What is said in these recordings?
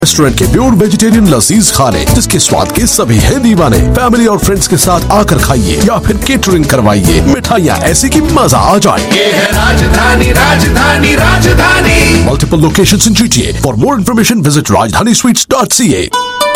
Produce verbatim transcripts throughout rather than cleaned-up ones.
Restaurant के pure vegetarian लजीज खाने जिसके स्वाद के सभी हैं दीवाने। फैमिली और फ्रेंड्स के साथ आकर खाइए या फिर केटरिंग करवाइए। मिठाइयाँ ऐसी कि मजा आ जाए। ये है राजधानी, राजधानी, राजधानी। Multiple locations in G T A. For more information, visit rajdhani sweets dot c a.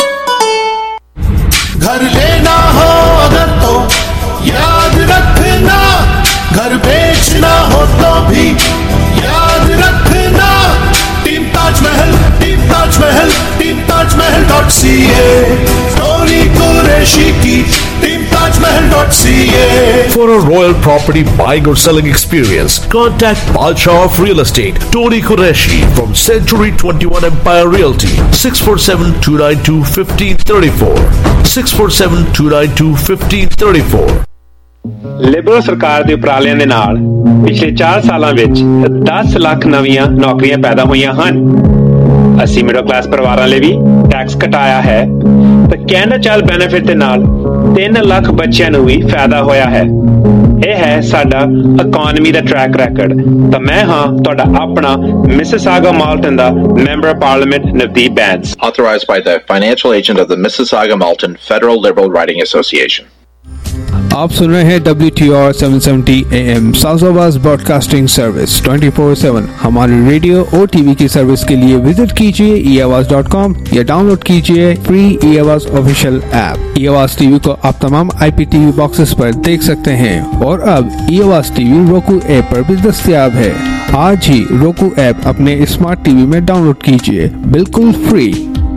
घर लेना हो अगर तो याद रखना, घर बेचना हो तो भी याद रखना। Team Taj Mahal, team Taj Mahal, team Taj Mahal dot C A. Story Qureshi की team Taj Mahal dot C A. For a royal property buying or selling experience, contact Balshaw of Real Estate, Tony Qureshi from Century twenty-one Empire Realty, six four seven, two nine two, one five three four, six four seven, two nine two, one five three four। Liberal ਸਰਕਾਰ ਦੇ ਉਪਰਾਲਿਆਂ ਦੇ ਨਾਲ ਪਿਛਲੇ ਚਾਰ ਸਾਲਾਂ ਵਿੱਚ ਦਸ ਲੱਖ ਨਵੀਆਂ ਨੌਕਰੀਆਂ ਪੈਦਾ ਹੋਈਆਂ ਹਨ। ਅਸੀਂ ਮਿਡਲ ਕਲਾਸ ਪਰਿਵਾਰਾਂ ਲਈ ਵੀ ਟੈਕਸ ਘਟਾਇਆ ਹੈ ਤਾਂ ਕੈਨੇਡਾ ਚਾਈਲਡ ਬੈਨੀਫਿਟ ਦੇ ਨਾਲ ਤਿੰਨ ਲੱਖ ਬੱਚਿਆਂ ਨੂੰ ਵੀ ਫਾਇਦਾ ਹੋਇਆ ਹੈ। ਇਹ ਹੈ ਸਾਡਾ ਇਕਨੋਮੀ ਦਾ ਟਰੈਕ ਰੈਕੋਰਡ। ਤਾਂ ਮੈਂ ਹਾਂ ਤੁਹਾਡਾ ਆਪਣਾ ਮਿਸਿਸਾਗਾ ਮਾਲਟਨ ਦਾ member parliament Navdeep Bains, authorized by the financial agent of the Mississauga Malton Federal Liberal Writing Association। आप सुन रहे हैं W T R seven seventy A M South broadcasting service twenty-four seven। हमारी रेडियो और टीवी की service के लिए विजिट कीजिए ई आवाज डॉट कॉम या डाउनलोड कीजिए free e Awaz official app. ई आवाज टीवी को आप तमाम आई पी टीवी बॉक्सेस पर देख सकते हैं और अब ई आवाज टीवी roku ऐप पर भी दस्तयाब है। आज ही roku ऐप अपने स्मार्ट टीवी में डाउनलोड कीजिए, बिल्कुल फ्री।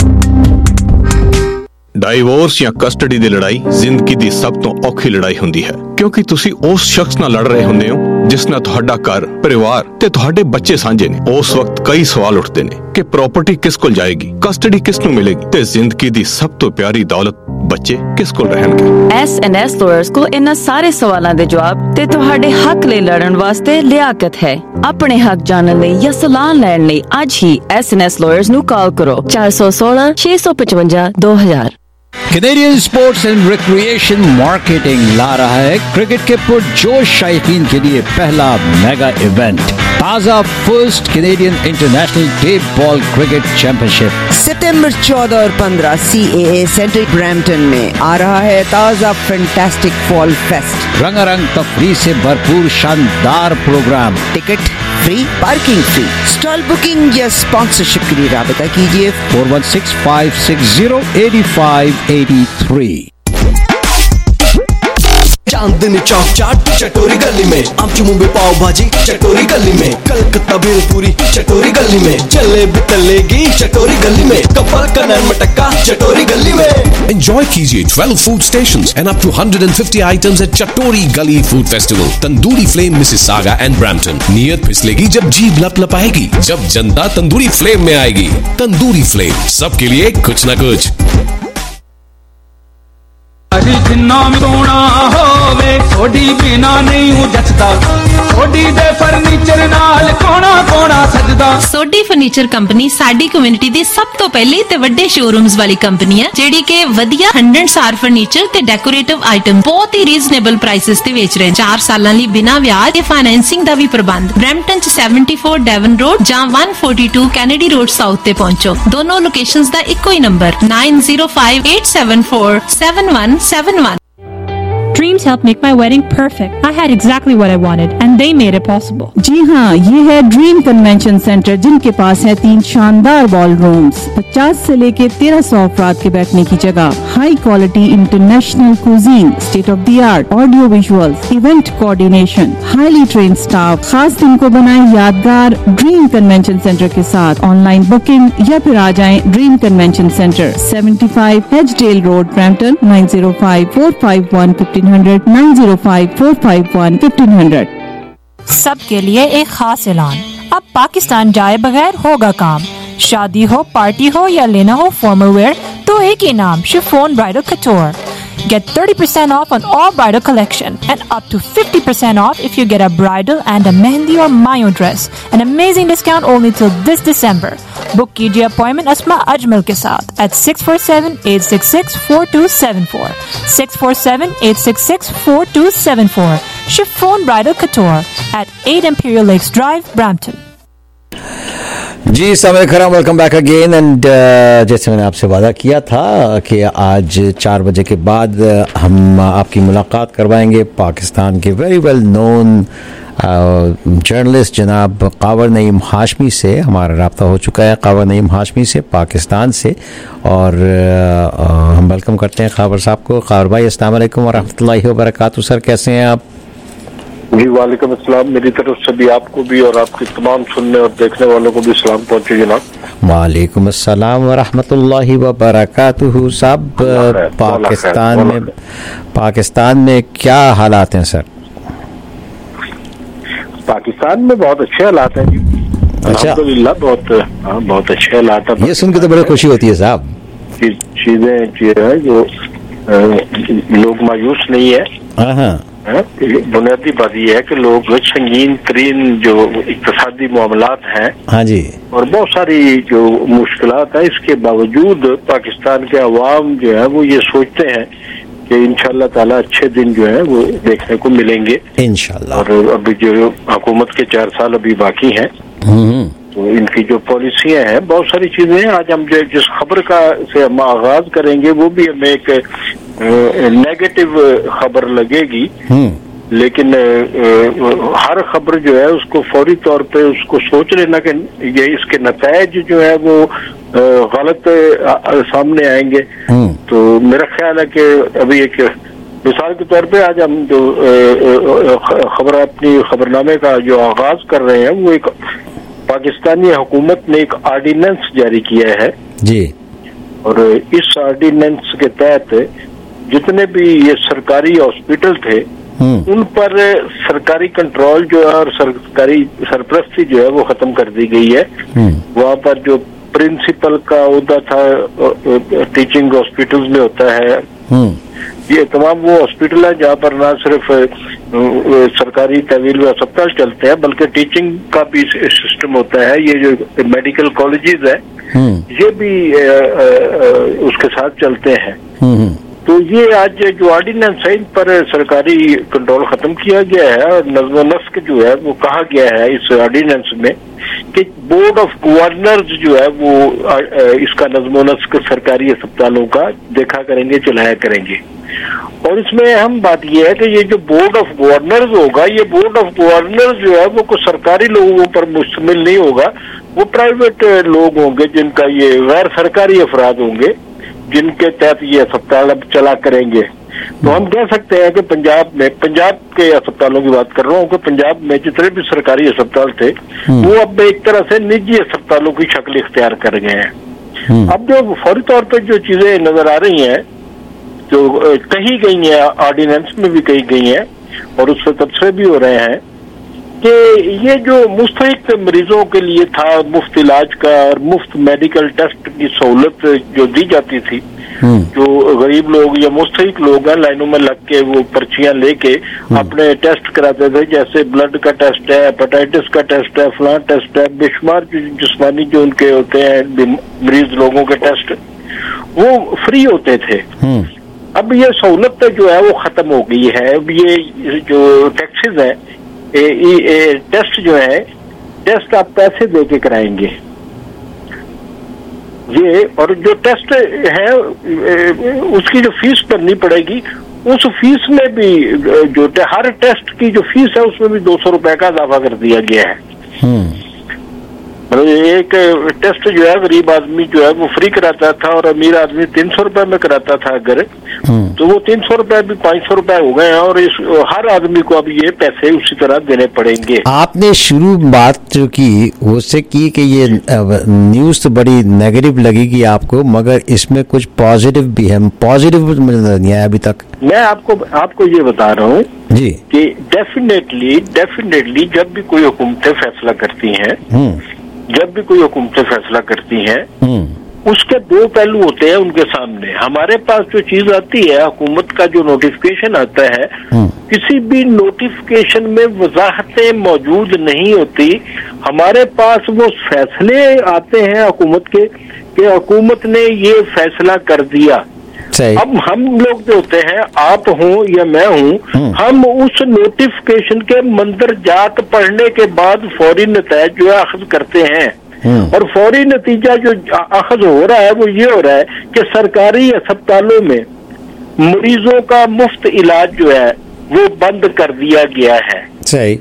ਡਾਈਵੋਰਸ ਜਾਂ ਕਸਟਡੀ ਦੀ ਲੜਾਈ ਜ਼ਿੰਦਗੀ ਦੀ ਸਭ ਤੋਂ ਔਖੀ ਲੜਾਈ ਹੁੰਦੀ ਹੈ, ਕਿਉਂਕਿ ਤੁਸੀਂ ਉਸ ਸ਼ਖਸ ਨਾਲ ਲੜ ਰਹੇ ਹੁੰਦੇ ਹੋ ਜਿਸ ਨਾਲ ਤੁਹਾਡਾ ਘਰ, ਪਰਿਵਾਰ ਤੇ ਤੁਹਾਡੇ ਬੱਚੇ ਸਾਂਝੇ ਨੇ। ਉਸ ਵਕਤ ਕਈ ਸਵਾਲ ਉੱਠਦੇ ਨੇ ਕਿ ਪ੍ਰਾਪਰਟੀ ਕਿਸ ਕੋਲ ਜਾਏਗੀ, ਕਸਟਡੀ ਕਿਸ ਨੂੰ ਮਿਲੇਗੀ ਤੇ ਜ਼ਿੰਦਗੀ ਦੀ ਸਭ ਤੋਂ ਪਿਆਰੀ ਦੌਲਤ ਬੱਚੇ ਕਿਸ ਕੋਲ ਰਹਿਣਗੇ। ਐਸ ਐਂਡ ਐਸ ਲਾਇਰਸ ਕੋਲ ਇਹਨਾਂ ਸਾਰੇ ਸਵਾਲਾਂ ਦੇ ਜਵਾਬ ਤੇ ਤੁਹਾਡੇ ਹੱਕ ਲਈ ਲੜਨ ਵਾਸਤੇ ਲਿਆਕਤ ਹੈ। ਆਪਣੇ ਹੱਕ ਜਾਣਨ ਲਈ ਜਾਂ ਸਲਾਹ ਲੈਣ ਲਈ ਅੱਜ ਹੀ ਐਸ ਐਂਡ ਐਸ ਲਾਇਰਸ ਨੂੰ ਕਾਲ ਕਰੋ four one six, six five five, two thousand। Canadian sports and recreation marketing ला रहा है क्रिकेट के पुरजोश शायकीन के लिए पहला मेगा इवेंट, ताजा first Canadian international tape ball cricket championship सितंबर चौदह और पंद्रह सी ए ए सेंटर ब्रैम्पटन में आ रहा है। ताजा फैंटास्टिक फॉल फेस्ट, रंगारंग तफरीह से भरपूर शानदार programme, ticket free, parking free. Stall booking या स्पॉन्सरशिप के लिए राबता कीजिए four one six, five six zero, eight five eight three। Chandni Chowk चाट चटोरी गली में, आमची मुंबई पाव भाजी चटोरी गली में, कलकत्ता भेलपूरी चटोरी गली में, जलेबी तलेगी चटोरी गली में, कपल का नैन मटक्का चटोरी गली में। Enjoy कीजिए twelve food stations and up to one hundred fifty items at Chatori Gully Food Festival, Tandoori Flame, Mississauga and Brampton। नीयत फिसलेगी जब जीभ लपलपाएगी, जब जनता तंदूरी फ्लेम में आएगी। तंदूरी फ्लेम, सबके लिए कुछ न कुछ। अरे जिन्ना सोना होवे थोड़ी बिना नहीं हूँ जचदा, थोड़ी दे फर्नीचर नाल कोना कोना सजदा। सोडी फर्नीचर कंपनी साडी कम्युनिटी ਦੀ ਸਭ ਤੋਂ ਪਹਿਲੀ ਤੇ ਵੱਡੇ ਸ਼ੋਰੂਮਸ ਵਾਲੀ ਕੰਪਨੀ ਹੈ ਜਿਹੜੀ ਕਿ ਵਧੀਆ one hundred ਸਾਰ ਫਰਨੀਚਰ ਤੇ ਡੈਕੋਰੇਟਿਵ ਆਈਟਮ ਬਹੁਤ ਹੀ ਰੀਜ਼ਨੇਬਲ ਪ੍ਰਾਈਸਸ ਤੇ ਵੇਚ ਰਹੇ। ਚਾਰ ਸਾਲਾਂ ਲਈ ਬਿਨਾਂ ਵਿਆਜ ਤੇ ਫਾਈਨੈਂਸਿੰਗ ਦਾ ਵੀ ਪ੍ਰਬੰਧ। ਬ੍ਰੈਂਪਟਨ ਚ seventy-four ਡੈਵਨ ਰੋਡ ਜਾਂ one forty-two Kennedy Road South ਤੇ ਪਹੁੰਚੋ। ਦੋਨੋਂ ਲੋਕੇਸ਼ਨਸ ਦਾ ਇੱਕੋ ਹੀ number nine zero five, eight seven four, seven one seven one। Dreams helped make my wedding perfect. I had exactly what I wanted and they made it possible. जी हाँ, ये है ड्रीम कन्वेंशन सेंटर जिनके पास है तीन शानदार ball rooms, पचास से लेके तेरह सौ अफराद के बैठने की जगह, high quality international cuisine, state of the art audio visuals, event coordination, highly train staff. खास दिन को बनाए यादगार ड्रीम कन्वेंशन सेंटर के साथ। ऑनलाइन बुकिंग या फिर आ जाएं Dream Convention Centre, seventy-five Hedgedale Road, Brampton, nine zero five, four five one, fifteen hundred, nine zero five, four five one, fifteen hundred। सबके लिए एक खास ऐलान, अब पाकिस्तान जाए बगैर होगा काम। शादी हो, पार्टी हो या लेना हो फॉर्मल वेयर तो एक ही नाम, chiffon bridal couture. Get thirty percent off on all bridal collection and up to fifty percent off if you get a bridal and a mehndi or mayo dress. An amazing discount only till this December. Book कीजिए appointment Asma Ajmal के साथ at six four seven, eight six six, four two seven four. six four seven, eight six six, four two seven four. Chiffon Bridal Couture at eight Imperial Lakes Drive, Brampton. جی سامعین کرام welcome back again and جیسے میں نے آپ سے وعدہ کیا تھا کہ آج چار بجے کے بعد ہم آپ کی ملاقات کروائیں گے پاکستان کے ویری ویل نون جرنلسٹ جناب قاور نعیم ہاشمی سے. ہمارا رابطہ ہو چکا ہے قاور نعیم ہاشمی سے پاکستان سے, اور ہم ویلکم کرتے ہیں قاور صاحب کو. قاور بھائی السلام علیکم ورحمۃ اللہ وبرکاتہ. سر کیسے ہیں آپ؟ جی وعلیکم السلام, میری طرف سے بھی آپ کو بھی اور آپ کے تمام سننے اور دیکھنے والوں کو بھی سلام پہنچے جناب. وعلیکم السلام ورحمۃ اللہ وبرکاتہ. صاحب پاکستان میں پاکستان میں کیا حالات ہیں سر؟ پاکستان میں بہت اچھے حالات ہیں جی, الحمدللہ بہت بہت اچھے حالات ہیں. یہ سن کے تو بڑی خوشی ہوتی ہے صاحب. چیزیں جو لوگ مایوس نہیں ہے. ہاں بنیادی بات یہ ہے کہ لوگ سنگین ترین جو اقتصادی معاملات ہیں ہاں جی اور بہت ساری جو مشکلات ہیں, اس کے باوجود پاکستان کے عوام جو ہے وہ یہ سوچتے ہیں کہ انشاءاللہ تعالی اچھے دن جو ہیں وہ دیکھنے کو ملیں گے انشاءاللہ. اور ابھی جو حکومت کے چار سال ابھی باقی ہیں تو ان کی جو پالیسیاں ہیں بہت ساری چیزیں ہیں. آج ہم جو جس خبر کا سے ہم آغاز کریں گے وہ بھی ہمیں ایک نیگیٹو خبر لگے گی, لیکن ہر خبر جو ہے اس کو فوری طور پہ اس کو سوچ لینا کہ یہ اس کے نتائج جو ہے وہ غلط سامنے آئیں گے. تو میرا خیال ہے کہ ابھی ایک مثال کے طور پہ آج ہم جو خبر اپنی خبرنامے کا جو آغاز کر رہے ہیں وہ ایک پاکستانی حکومت نے ایک آرڈیننس جاری کیا ہے جی, اور اس آرڈیننس کے تحت جتنے بھی یہ سرکاری ہاسپٹل تھے ان پر سرکاری کنٹرول جو ہے اور سرکاری سرپرستی جو ہے وہ ختم کر دی گئی ہے. وہاں پر جو پرنسپل کا عہدہ تھا ٹیچنگ ہاسپٹلز میں ہوتا ہے, یہ تمام وہ ہاسپٹل ہیں جہاں پر نہ صرف سرکاری طویل و اسپتال چلتے ہیں بلکہ ٹیچنگ کا بھی سسٹم ہوتا ہے. یہ جو میڈیکل کالجز ہیں یہ بھی اس کے ساتھ چلتے ہیں. تو یہ آج جو آرڈیننس ہے ان پر سرکاری کنٹرول ختم کیا گیا ہے, اور نظم و نسق جو ہے وہ کہا گیا ہے اس آرڈیننس میں کہ بورڈ آف گورنرز جو ہے وہ اس کا نظم و نسق سرکاری اسپتالوں کا دیکھا کریں گے, چلایا کریں گے. اور اس میں اہم بات یہ ہے کہ یہ جو بورڈ آف گورنرز ہوگا, یہ بورڈ آف گورنرز جو ہے وہ کوئی سرکاری لوگوں پر مشتمل نہیں ہوگا, وہ پرائیویٹ لوگ ہوں گے جن کا یہ غیر سرکاری افراد ہوں گے جن کے تحت یہ اسپتال اب چلا کریں گے. تو ہم کہہ سکتے ہیں کہ پنجاب میں, پنجاب کے اسپتالوں کی بات کر رہا ہوں, کہ پنجاب میں جتنے بھی سرکاری اسپتال تھے وہ اب ایک طرح سے نجی اسپتالوں کی شکل اختیار کر گئے ہیں. اب جو فوری طور پہ جو چیزیں نظر آ رہی ہیں جو کہی گئی ہیں آرڈیننس میں بھی کہی گئی ہیں اور اس سے تبصرے بھی ہو رہے ہیں کہ یہ جو مستحق مریضوں کے لیے تھا مفت علاج کا اور مفت میڈیکل ٹیسٹ کی سہولت جو دی جاتی تھی, جو غریب لوگ یا مستحق لوگ ہیں لائنوں میں لگ کے وہ پرچیاں لے کے اپنے ٹیسٹ کراتے تھے, جیسے بلڈ کا ٹیسٹ ہے, ہیپاٹائٹس کا ٹیسٹ ہے, فلاں ٹیسٹ ہے, بے شمار جسمانی جو ان کے ہوتے ہیں مریض لوگوں کے ٹیسٹ وہ فری ہوتے تھے. اب یہ سہولت جو ہے وہ ختم ہو گئی ہے. اب یہ جو ٹیکسز ہیں ٹیسٹ جو ہے ٹیسٹ آپ پیسے دے کے کرائیں گے یہ, اور جو ٹیسٹ ہے اس کی جو فیس بھرنی پڑے گی اس فیس میں بھی جو ہر ٹیسٹ کی جو فیس ہے اس میں بھی دو سو روپے کا اضافہ کر دیا گیا ہے. ایک ٹیسٹ جو ہے غریب آدمی جو ہے وہ فری کراتا تھا اور امیر آدمی تین سو روپے میں کراتا تھا اگر, تو وہ تین سو روپے بھی پانچ سو روپے ہو گئے ہیں اور اس ہر آدمی کو اب یہ پیسے اسی طرح دینے پڑیں گے. آپ نے شروع بات جو کی وہ سے کی کہ یہ نیوز تو بڑی نیگیٹو لگے گی آپ کو, مگر اس میں کچھ پازیٹو بھی ہے. پازیٹو نہیں آیا ابھی تک. میں آپ کو آپ کو یہ بتا رہا ہوں جی کہ ڈیفینیٹلی ڈیفینیٹلی جب بھی کوئی حکومتیں فیصلہ کرتی ہیں جب بھی کوئی حکومتیں فیصلہ کرتی ہیں اس کے دو پہلو ہوتے ہیں ان کے سامنے. ہمارے پاس جو چیز آتی ہے حکومت کا جو نوٹیفکیشن آتا ہے, کسی بھی نوٹیفکیشن میں وضاحتیں موجود نہیں ہوتی. ہمارے پاس وہ فیصلے آتے ہیں حکومت کے کہ حکومت نے یہ فیصلہ کر دیا. اب ہم لوگ جو ہوتے ہیں, آپ ہوں یا میں ہوں, ہم اس نوٹیفکیشن کے مندرجات پڑھنے کے بعد فوری نتائج جو ہے اخذ کرتے ہیں. اور فوری نتیجہ جو اخذ ہو رہا ہے وہ یہ ہو رہا ہے کہ سرکاری اسپتالوں میں مریضوں کا مفت علاج جو ہے وہ بند کر دیا گیا ہے. صحیح.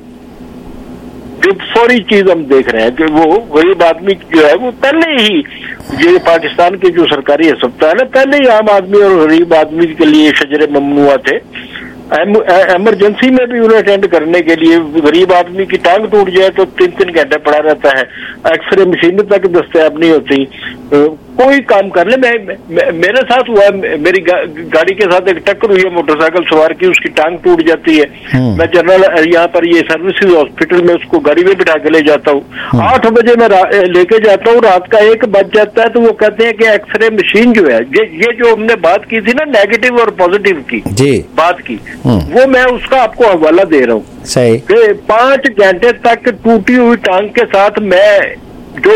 جو فوری چیز ہم دیکھ رہے ہیں کہ وہ غریب آدمی جو ہے وہ پہلے ہی یہ پاکستان کے جو سرکاری اسپتال ہے پہلے ہی عام آدمی اور غریب آدمی کے لیے شجر ممنوع تھے. ایمرجنسی میں بھی انہیں اٹینڈ کرنے کے لیے غریب آدمی کی ٹانگ ٹوٹ جائے تو تین تین گھنٹے پڑا رہتا ہے, ایکس رے مشینیں تک دستیاب نہیں ہوتی. کوئی کام کر لے, میں میرے ساتھ ہوا ہے, میری گاڑی کے ساتھ ایک ٹکر ہوئی ہے موٹر سائیکل سوار کی, اس کی ٹانگ ٹوٹ جاتی ہے. میں جنرل یہاں پر یہ سروسز ہاسپٹل میں اس کو گاڑی میں بٹھا کے لے جاتا ہوں, آٹھ بجے میں لے کے جاتا ہوں, رات کا ایک بج جاتا ہے تو وہ کہتے ہیں کہ ایکس رے مشین جو ہے یہ جو ہم نے بات کی تھی نا نیگیٹو اور پازیٹیو کی بات کی, وہ میں اس کا آپ کو حوالہ دے رہا ہوں. صحیح. کہ پانچ گھنٹے تک ٹوٹی ہوئی ٹانگ کے ساتھ میں جو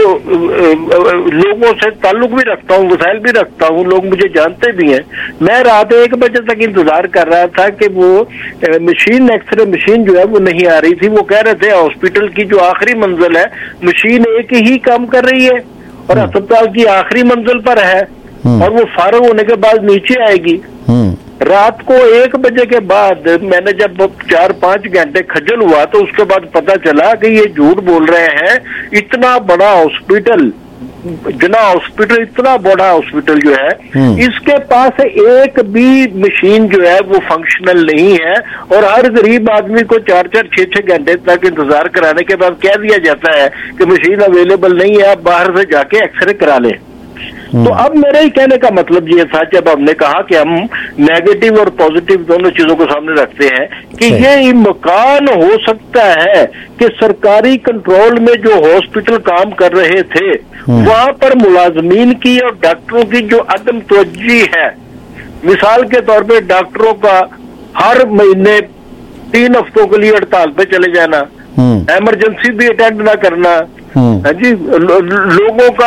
لوگوں سے تعلق بھی رکھتا ہوں, وسائل بھی رکھتا ہوں, لوگ مجھے جانتے بھی ہیں, میں رات ایک بجے تک انتظار کر رہا تھا کہ وہ مشین ایکس رے مشین جو ہے وہ نہیں آ رہی تھی. وہ کہہ رہے تھے ہاسپٹل کی جو آخری منزل ہے مشین ایک ہی کام کر رہی ہے اور اسپتال کی آخری منزل پر ہے اور وہ فارغ ہونے کے بعد نیچے آئے گی. رات کو ایک بجے کے بعد میں نے جب چار پانچ گھنٹے کھجل ہوا تو اس کے بعد پتا چلا کہ یہ جھوٹ بول رہے ہیں. اتنا بڑا ہاسپٹل, جنا ہاسپٹل اتنا بڑا ہاسپٹل جو ہے اس کے پاس ایک بھی مشین جو ہے وہ فنکشنل نہیں ہے اور ہر غریب آدمی کو چار چار چھ چھ گھنٹے تک انتظار کرانے کے بعد کہہ دیا جاتا ہے کہ مشین اویلیبل نہیں ہے, آپ باہر سے جا کے ایکس رے کرا لیں. تو اب میرے ہی کہنے کا مطلب یہ تھا جب ہم نے کہا کہ ہم نیگیٹو اور پازیٹیو دونوں چیزوں کو سامنے رکھتے ہیں کہ یہ امکان ہو سکتا ہے کہ سرکاری کنٹرول میں جو ہاسپٹل کام کر رہے تھے وہاں پر ملازمین کی اور ڈاکٹروں کی جو عدم توجہی ہے, مثال کے طور پہ ڈاکٹروں کا ہر مہینے تین ہفتوں کے لیے ہڑتال پہ چلے جانا, ایمرجنسی بھی اٹینڈ نہ کرنا, ہاں جی, لوگوں کا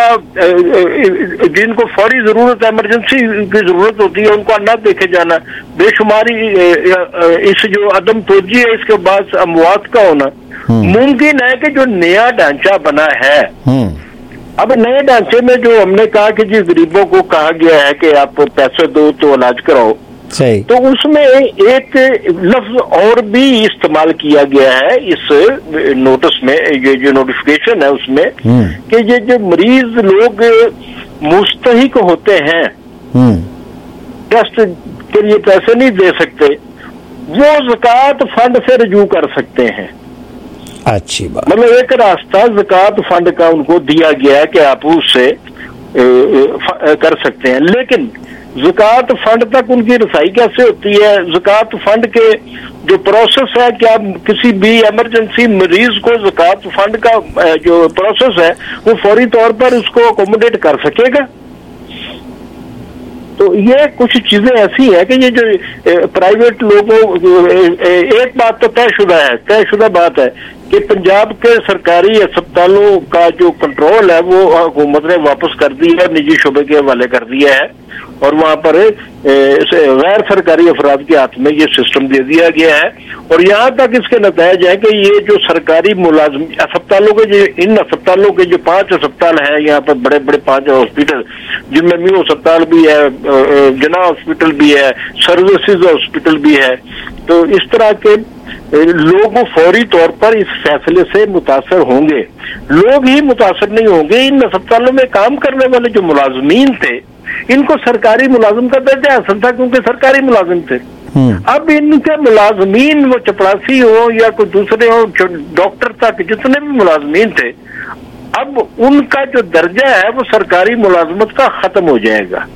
جن کو فوری ضرورت ہے ایمرجنسی کی ضرورت ہوتی ہے ان کو نہ دیکھے جانا, بے شماری اس جو عدم توجہی ہے اس کے بعد اموات کا ہونا. ممکن ہے کہ جو نیا ڈھانچہ بنا ہے, اب نئے ڈھانچے میں جو ہم نے کہا کہ جی غریبوں کو کہا گیا ہے کہ آپ پیسے دو تو علاج کراؤ, تو اس میں ایک لفظ اور بھی استعمال کیا گیا ہے اس نوٹس میں, یہ جو نوٹیفکیشن ہے اس میں, کہ یہ جو مریض لوگ مستحق ہوتے ہیں ٹیسٹ کے لیے پیسے نہیں دے سکتے وہ زکوٰۃ فنڈ سے رجوع کر سکتے ہیں. اچھی بات. مطلب ایک راستہ زکوٰۃ فنڈ کا ان کو دیا گیا ہے کہ آپ اس سے کر سکتے ہیں, لیکن زکوٰۃ فنڈ تک ان کی رسائی کیسے ہوتی ہے؟ زکوٰۃ فنڈ کے جو پروسیس ہے, کیا کسی بھی ایمرجنسی مریض کو زکوٰۃ فنڈ کا جو پروسیس ہے وہ فوری طور پر اس کو اکوموڈیٹ کر سکے گا؟ تو یہ کچھ چیزیں ایسی ہیں کہ یہ جو پرائیویٹ لوگوں, ایک بات تو طے شدہ ہے, طے شدہ بات ہے کہ پنجاب کے سرکاری اسپتالوں کا جو کنٹرول ہے وہ حکومت نے واپس کر دیا ہے, نجی شعبے کے حوالے کر دیا ہے اور وہاں پر غیر سرکاری افراد کے ہاتھ میں یہ سسٹم دے دیا گیا ہے. اور یہاں تک اس کے نتائج ہیں کہ یہ جو سرکاری ملازم اسپتالوں کے جو ان اسپتالوں کے جو پانچ اسپتال ہیں یہاں پر بڑے بڑے پانچ ہاسپٹل جن میں میو اسپتال بھی ہے, جنا ہاسپٹل بھی ہے, سروسز ہاسپٹل بھی ہے, تو اس طرح کے لوگ فوری طور پر اس فیصلے سے متاثر ہوں گے. لوگ ہی متاثر نہیں ہوں گے, ان اسپتالوں میں کام کرنے والے جو ملازمین تھے ان کو سرکاری ملازم کا درجہ حاصل تھا کیونکہ سرکاری ملازم تھے. اب ان کے ملازمین وہ چپڑاسی ہو یا کوئی دوسرے ہو, ڈاکٹر تک جتنے بھی ملازمین تھے, اب ان کا جو درجہ ہے وہ سرکاری ملازمت کا ختم ہو جائے گا.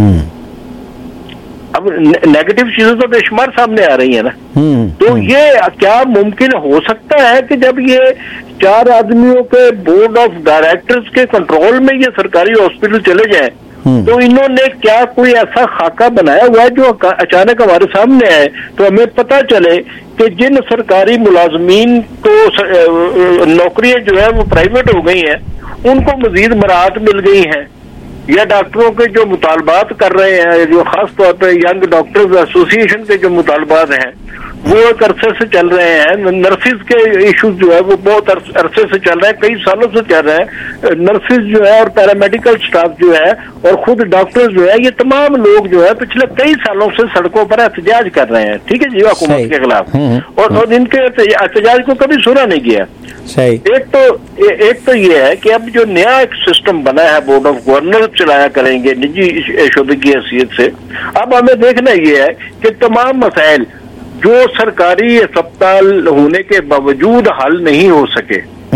اب نیگیٹو چیزیں تو بے شمار سامنے آ رہی ہیں نا. تو یہ کیا ممکن ہو سکتا ہے کہ جب یہ چار آدمیوں کے بورڈ آف ڈائریکٹرز کے کنٹرول میں یہ سرکاری ہاسپٹل چلے جائیں تو انہوں نے کیا کوئی ایسا خاکہ بنایا ہوا ہے جو اچانک ہمارے سامنے آئے تو ہمیں پتہ چلے کہ جن سرکاری ملازمین کو نوکریاں جو ہے وہ پرائیویٹ ہو گئی ہیں ان کو مزید مراحت مل گئی ہیں, یا ڈاکٹروں کے جو مطالبات کر رہے ہیں, جو خاص طور پہ ینگ ڈاکٹرز ایسوسی ایشن کے جو مطالبات ہیں वो एक अरसे से चल रहे हैं। नर्सिस के इश्यूज जो है वो बहुत अरसे से चल रहे हैं, कई सालों से चल रहे हैं। नर्सिस जो है और पैरामेडिकल स्टाफ जो है और खुद डॉक्टर्स जो है, ये तमाम लोग जो है पिछले कई सालों से सड़कों पर एहतजाज कर रहे हैं, ठीक है जी, हुकूमत के खिलाफ, और, और इनके एहतजाज को कभी सुना नहीं गया। सही। एक तो ए, एक तो ये है कि अब जो नया एक सिस्टम बना है, बोर्ड ऑफ गवर्नर चलाया करेंगे निजी शुदा की हैसियत से। अब हमें देखना ये है कि तमाम मसाइल जो सरकारी अस्पताल होने के बावजूद हल नहीं हो सके,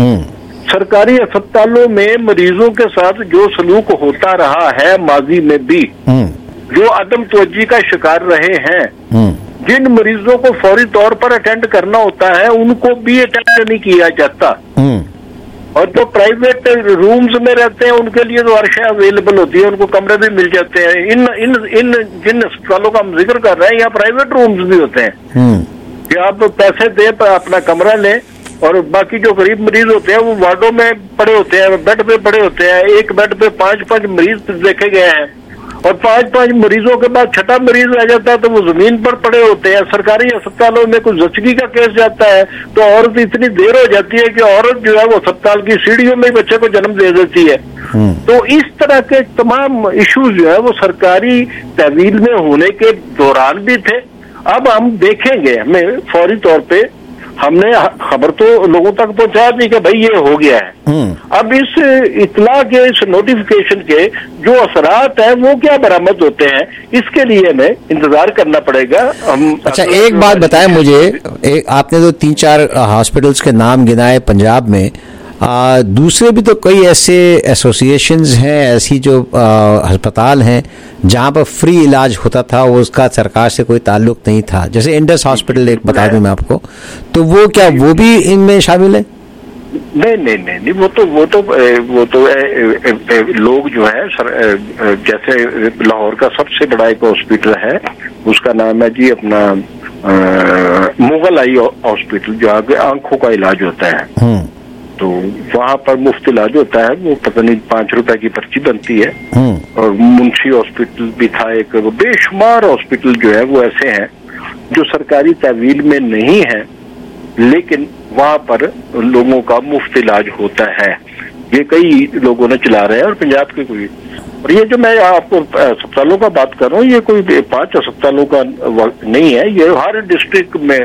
सरकारी अस्पतालों में मरीजों के साथ जो सलूक होता रहा है माजी में भी, जो अदम तवज्जी का शिकार रहे हैं, जिन मरीजों को फौरी तौर पर अटेंड करना होता है उनको भी अटेंड नहीं किया जाता, और जो प्राइवेट रूम्स में रहते हैं उनके लिए तो हर शय अवेलेबल होती है, उनको कमरे भी मिल जाते हैं। इन इन इन जिन अस्पतालों का हम जिक्र कर रहे हैं यहाँ प्राइवेट रूम्स भी होते हैं कि आप पैसे दे अपना कमरा लें, और बाकी जो गरीब मरीज होते हैं वो वार्डों में पड़े होते हैं, बेड पे पड़े होते हैं। एक बेड पे पांच पांच मरीज देखे गए हैं, और पांच पांच मरीजों के बाद छठा मरीज आ जाता है तो वो जमीन पर पड़े होते हैं। सरकारी अस्पतालों में कुछ जचगी का केस जाता है तो औरत इतनी देर हो जाती है कि औरत जो है वो अस्पताल की सीढ़ियों में बच्चे को जन्म दे देती है। तो इस तरह के तमाम इश्यूज जो है वो सरकारी तहवील में होने के दौरान भी थे। अब हम देखेंगे, हमें फौरी तौर पे हमने खबर तो लोगों तक पहुंचा दी कि भाई ये हो गया है। अब इस इतला के, इस नोटिफिकेशन के जो असरात हैं वो क्या बरामद होते हैं, इसके लिए हमें इंतजार करना पड़ेगा। हम अच्छा, एक बात बताएं मुझे, एक आपने तो तीन चार हॉस्पिटल्स के नाम गिनाए पंजाब में, आ, दूसरे भी तो कई ऐसे एसोसिएशंस हैं, ऐसी जो अस्पताल हैं जहां पर फ्री इलाज होता था, उसका सरकार से कोई ताल्लुक नहीं था, जैसे इंडस हॉस्पिटल एक बता दूं मैं आपको, तो वो क्या वो भी इनमें शामिल है? नहीं नहीं नहीं नहीं वो तो वो तो वो तो ए, ए, ए, लोग जो है सर, ए, जैसे लाहौर का सबसे बड़ा एक हॉस्पिटल है, उसका नाम है जी अपना मुगल आई हॉस्पिटल, जो आगे आंखों का इलाज होता है, तो वहाँ पर मुफ्त इलाज होता है। वो पता नहीं पांच रुपए की पर्ची बनती है। और मुंशी हॉस्पिटल भी था एक, बेशुमार हॉस्पिटल जो है वो ऐसे हैं जो सरकारी तहवील में नहीं है, लेकिन वहाँ पर लोगों का मुफ्त इलाज होता है। ये कई लोगों ने चला रहे हैं, और पंजाब के कोई, और ये जो मैं आपको अस्पतालों का बात कर रहा हूँ, ये कोई पांच अस्पतालों का नहीं है, ये हर डिस्ट्रिक्ट में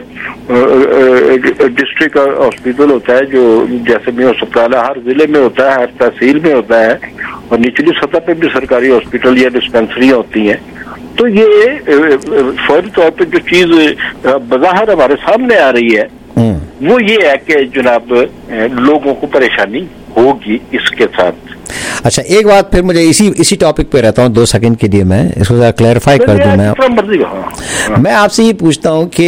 डिस्ट्रिक्ट हॉस्पिटल होता है, जो जैसे भी अस्पताल है हर जिले में होता है, हर तहसील में होता है, और निचली सतह पे भी सरकारी हॉस्पिटल या डिस्पेंसरी होती हैं। तो ये फौरी तौर पर जो चीज बज़ाहिर हमारे सामने आ रही है वो ये है कि जनाब लोगों को परेशानी होगी इसके साथ। अच्छा, एक बात फिर मुझे इसी इसी टॉपिक पे रहता हूँ दो सेकंड के लिए, मैं इसको जरा क्लैरिफाई कर दूं। मैं मैं आपसे ये पूछता हूँ कि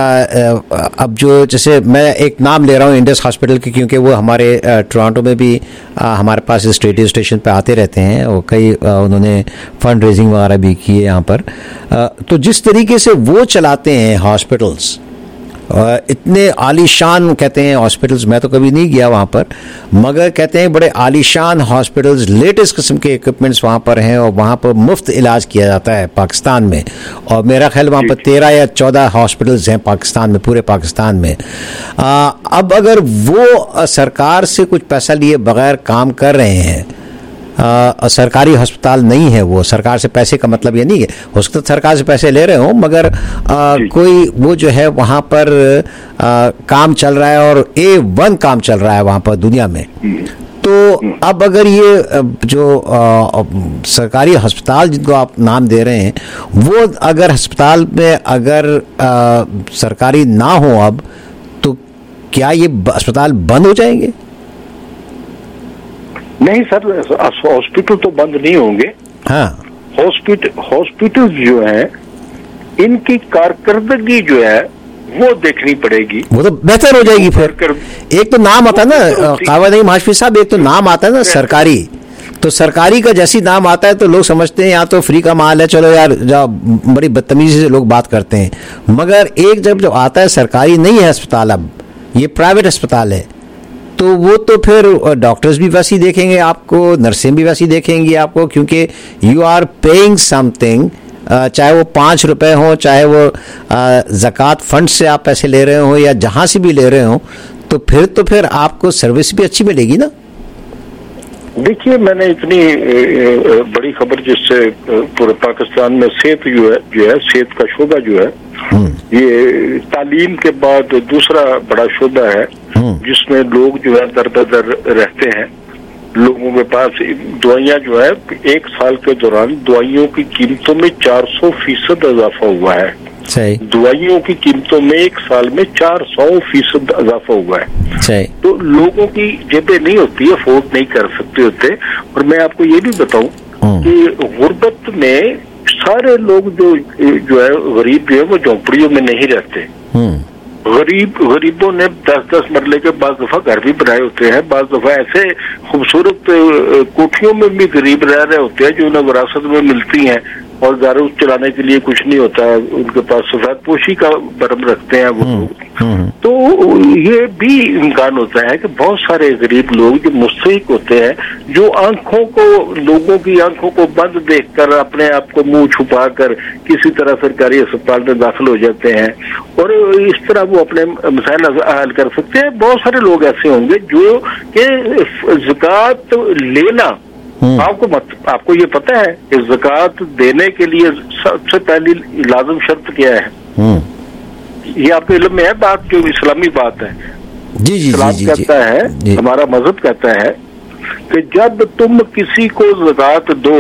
अब जो, जैसे मैं एक नाम ले रहा हूँ इंडस हॉस्पिटल की, क्योंकि वो हमारे टोरंटो में भी आ, हमारे पास इस रेडियो स्टेशन पे आते रहते हैं, और कई आ, उन्होंने फंड रेजिंग वगैरह भी की है यहाँ पर। आ, तो जिस तरीके से वो चलाते हैं हॉस्पिटल्स, इतने आलीशान कहते हैं हॉस्पिटल्स, मैं तो कभी नहीं गया वहाँ पर, मगर कहते हैं बड़े आलीशान हॉस्पिटल्स, लेटेस्ट किस्म के इक्विपमेंट्स वहाँ पर हैं, और वहाँ पर मुफ्त इलाज किया जाता है पाकिस्तान में। और मेरा ख्याल वहाँ पर तेरह या चौदह हॉस्पिटल्स हैं पाकिस्तान में, पूरे पाकिस्तान में। आ, अब अगर वो सरकार से कुछ पैसा लिए बगैर काम कर रहे हैं, आ, सरकारी अस्पताल नहीं है वो, सरकार से पैसे का मतलब ये नहीं है, हो सकता है सरकार से पैसे ले रहे हो, मगर आ, कोई वो जो है वहाँ पर आ, काम चल रहा है, और ए वन काम चल रहा है वहाँ पर दुनिया में। तो अब अगर ये जो आ, सरकारी अस्पताल जिनको आप नाम दे रहे हैं, वो अगर अस्पताल में अगर आ, सरकारी ना हो अब, तो क्या ये अस्पताल बंद हो जाएंगे? नहीं सर, हॉस्पिटल तो बंद नहीं होंगे। हाँ, हॉस्पिटल हॉस्पिटल जो है इनकी कारकर्दगी जो है वो देखनी पड़ेगी, वो तो बेहतर हो जाएगी। फिर एक तो नाम आता है ना कावद नहीं माशफी साहब, एक तो नाम आता है ना सरकारी, तो सरकारी का जैसी नाम आता है तो लोग समझते हैं यहाँ तो फ्री का माल है, चलो यार जाओ, बड़ी बदतमीजी से लोग बात करते हैं। मगर एक जब जो आता है सरकारी नहीं है अस्पताल, अब ये प्राइवेट अस्पताल है, तो वो तो फिर डॉक्टर्स भी वैसे ही देखेंगे आपको, नर्सें भी वैसे ही देखेंगी आपको, क्योंकि यू आर पेइंग समथिंग चाहे वो पाँच रुपए हों, चाहे वो ज़कात फंड से आप पैसे ले रहे हो या जहाँ से भी ले रहे हो, तो फिर तो फिर आपको सर्विस भी अच्छी मिलेगी ना। देखिए, मैंने इतनी बड़ी खबर जिससे पूरे पाकिस्तान में सेहत जो है जो है सेहत का शोबा जो है, ये तालीम के बाद दूसरा बड़ा शोबा है जिसमें लोग जो है दर बदर रहते हैं। लोगों के पास दवाइयाँ जो है एक साल के दौरान दवाइयों की कीमतों में चार सौ फीसद इजाफा हुआ है। सही। दवाइयों की कीमतों में एक साल में चार सौ फीसद इजाफा हुआ है। सही। तो लोगों की जेबें नहीं होती, अफोर्ड नहीं कर सकते होते। और मैं आपको ये भी बताऊं कि गुर्बत में सारे लोग जो जो है गरीब जो है वो झोंपड़ियों में नहीं रहते। गरीब गरीबों ने दस दस मरले के बाद दफा घर भी बनाए होते हैं, बाद दफा ऐसे खूबसूरत कोठियों में भी गरीब रह रहे होते हैं जो उन्हें विरासत में मिलती हैं, और घर चलाने के लिए कुछ नहीं होता, उनके पास सफेद पोशी का भरम रखते हैं वो लोग। तो ये भी इम्कान होता है कि बहुत सारे गरीब लोग जो मुस्तहिक होते हैं, जो आंखों को लोगों की आंखों को बंद देखकर अपने आप को मुंह छुपा कर किसी तरह सरकारी अस्पताल में दाखिल हो जाते हैं और इस तरह वो अपने मसाइल हल कर सकते हैं। बहुत सारे लोग ऐसे होंगे जो कि ज़कात लेना, आपको मत, आपको ये पता है कि ज़कात देने के लिए सबसे पहली लाज़िम शर्त क्या है? ये आपके इल्म में है बात, जो इस्लामी बात है। जी जी इस्लाम जी, कहता जी, है जी. हमारा मजहब कहता है कि जब तुम किसी को ज़कात दो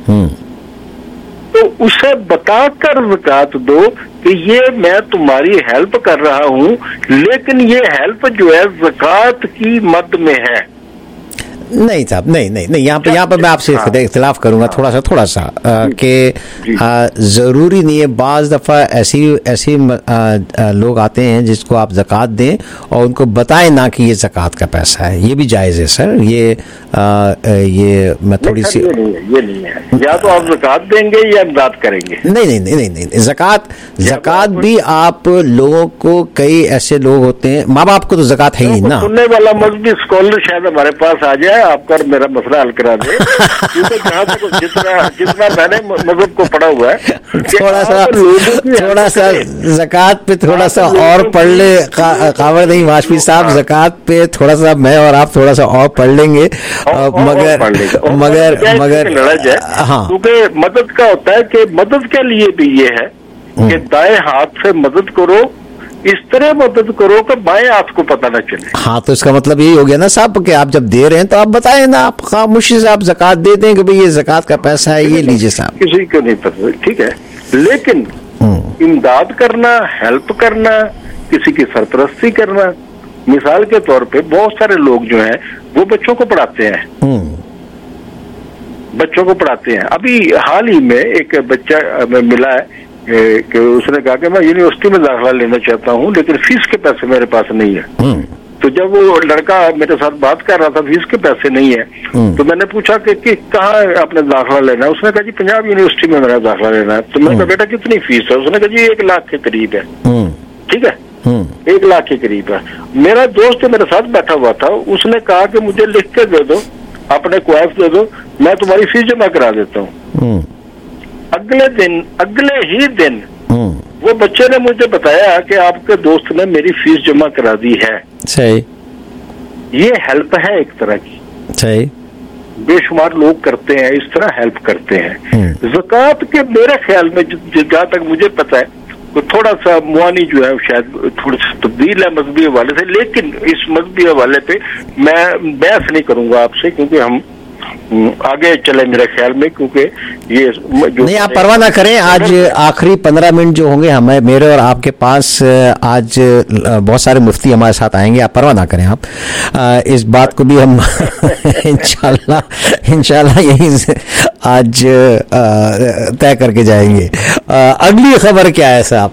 तो उसे बताकर ज़कात दो कि ये मैं तुम्हारी हेल्प कर रहा हूँ, लेकिन ये हेल्प जो है ज़कात की मद में है। नहीं साहब, नहीं नहीं नहीं यहाँ पे यहाँ पर मैं आपसे इख्तिलाफ करूंगा थोड़ा सा थोड़ा सा कि ज़रूरी नहीं है। बाज़ दफ़ा ऐसी ऐसी लोग आते हैं जिसको आप ज़कात दें और उनको बताएं ना कि ये ज़कात का पैसा है, ये भी जायज़ है सर। ये आ, ये मैं थोड़ी सी ये नहीं है, ये नहीं है। या तो आप ज़कात देंगे या इमदाद करेंगे। नहीं नहीं नहीं नहीं नहीं ज़कात ज़कात भी आप लोगों को, कई ऐसे लोग होते हैं, माँ बाप को तो ज़कात है ही ना। सुनने वाला मजहबी स्कॉलर शायद हमारे पास आ जाए, आपका मेरा मसला हल करा दे, क्योंकि जहाँ तक जितना जितना मैंने मजहब को पढ़ा हुआ है, थोड़ा सा थोड़ा सा ज़कात पे थोड़ा सा और पढ़ ले कावड़ नहीं वाशफी साहब, ज़कात पे थोड़ा सा मैं और आप थोड़ा सा और पढ़ लेंगे, मगर मगर मगर हाँ, क्योंकि मदद का होता है कि मदद के लिए भी ये है कि दाएं हाथ से मदद करो, इस तरह मदद करो कि बाएं हाथ को पता न चले। हाँ, तो इसका मतलब यही हो गया ना साहब कि आप जब दे रहे हैं तो आप बताएं ना, आप खामोशी से आप ज़कात दे दें कि भाई ये ज़कात का पैसा है, ये लीजिए साहब। किसी को नहीं पता, ठीक है। लेकिन इमदाद करना, हेल्प करना, किसी की सरपरस्ती करना, मिसाल के तौर पे बहुत सारे लोग जो हैं वो बच्चों को पढ़ाते हैं, बच्चों को पढ़ाते हैं। अभी हाल ही में एक बच्चा में मिला है कि उसने कहा कि मैं यूनिवर्सिटी में दाखिला लेना चाहता हूँ, लेकिन फीस के पैसे मेरे पास नहीं है। तो जब वो लड़का मेरे साथ बात कर रहा था, फीस के पैसे नहीं है, तो मैंने पूछा कि, कि कहाँ आपने दाखिला लेना है? उसने कहा जी पंजाब यूनिवर्सिटी में मेरा दाखिला लेना है। तो मैंने कहा बेटा कितनी फीस है? उसने कहा जी एक लाख के करीब है। ठीक है, एक लाख के करीब है। मेरा दोस्त मेरे साथ बैठा हुआ था, उसने कहा कि मुझे लिख के दे दो, अपने क्वाइफ दे दो, मैं तुम्हारी फीस जमा करा देता हूँ। अगले दिन अगले ही दिन वो बच्चे ने मुझे बताया कि आपके दोस्त ने मेरी फीस जमा करा दी है। सही। ये हेल्प है एक तरह की। सही। बेशुमार लोग करते हैं, इस तरह हेल्प करते हैं। ज़कात के मेरे ख्याल में जहाँ तक मुझे पता है तो थोड़ा सा मुआनी जो है शायद थोड़ी सी तब्दील है मजहबी हवाले से, लेकिन इस मजहबी हवाले पे मैं बहस नहीं करूंगा आपसे, क्योंकि हम आगे चले मेरे ख्याल में, क्योंकि ये जो नहीं, आप परवाह ना करें। आज आखिरी पंद्रह मिनट जो होंगे हमें, मेरे और आपके पास, आज बहुत सारे मुफ्ती हमारे साथ आएंगे, आप परवाह ना करें। आप इस बात को भी हम इंशाल्लाह इंशाल्लाह यहीं से आज तय करके जाएंगे। अगली खबर क्या है साहब?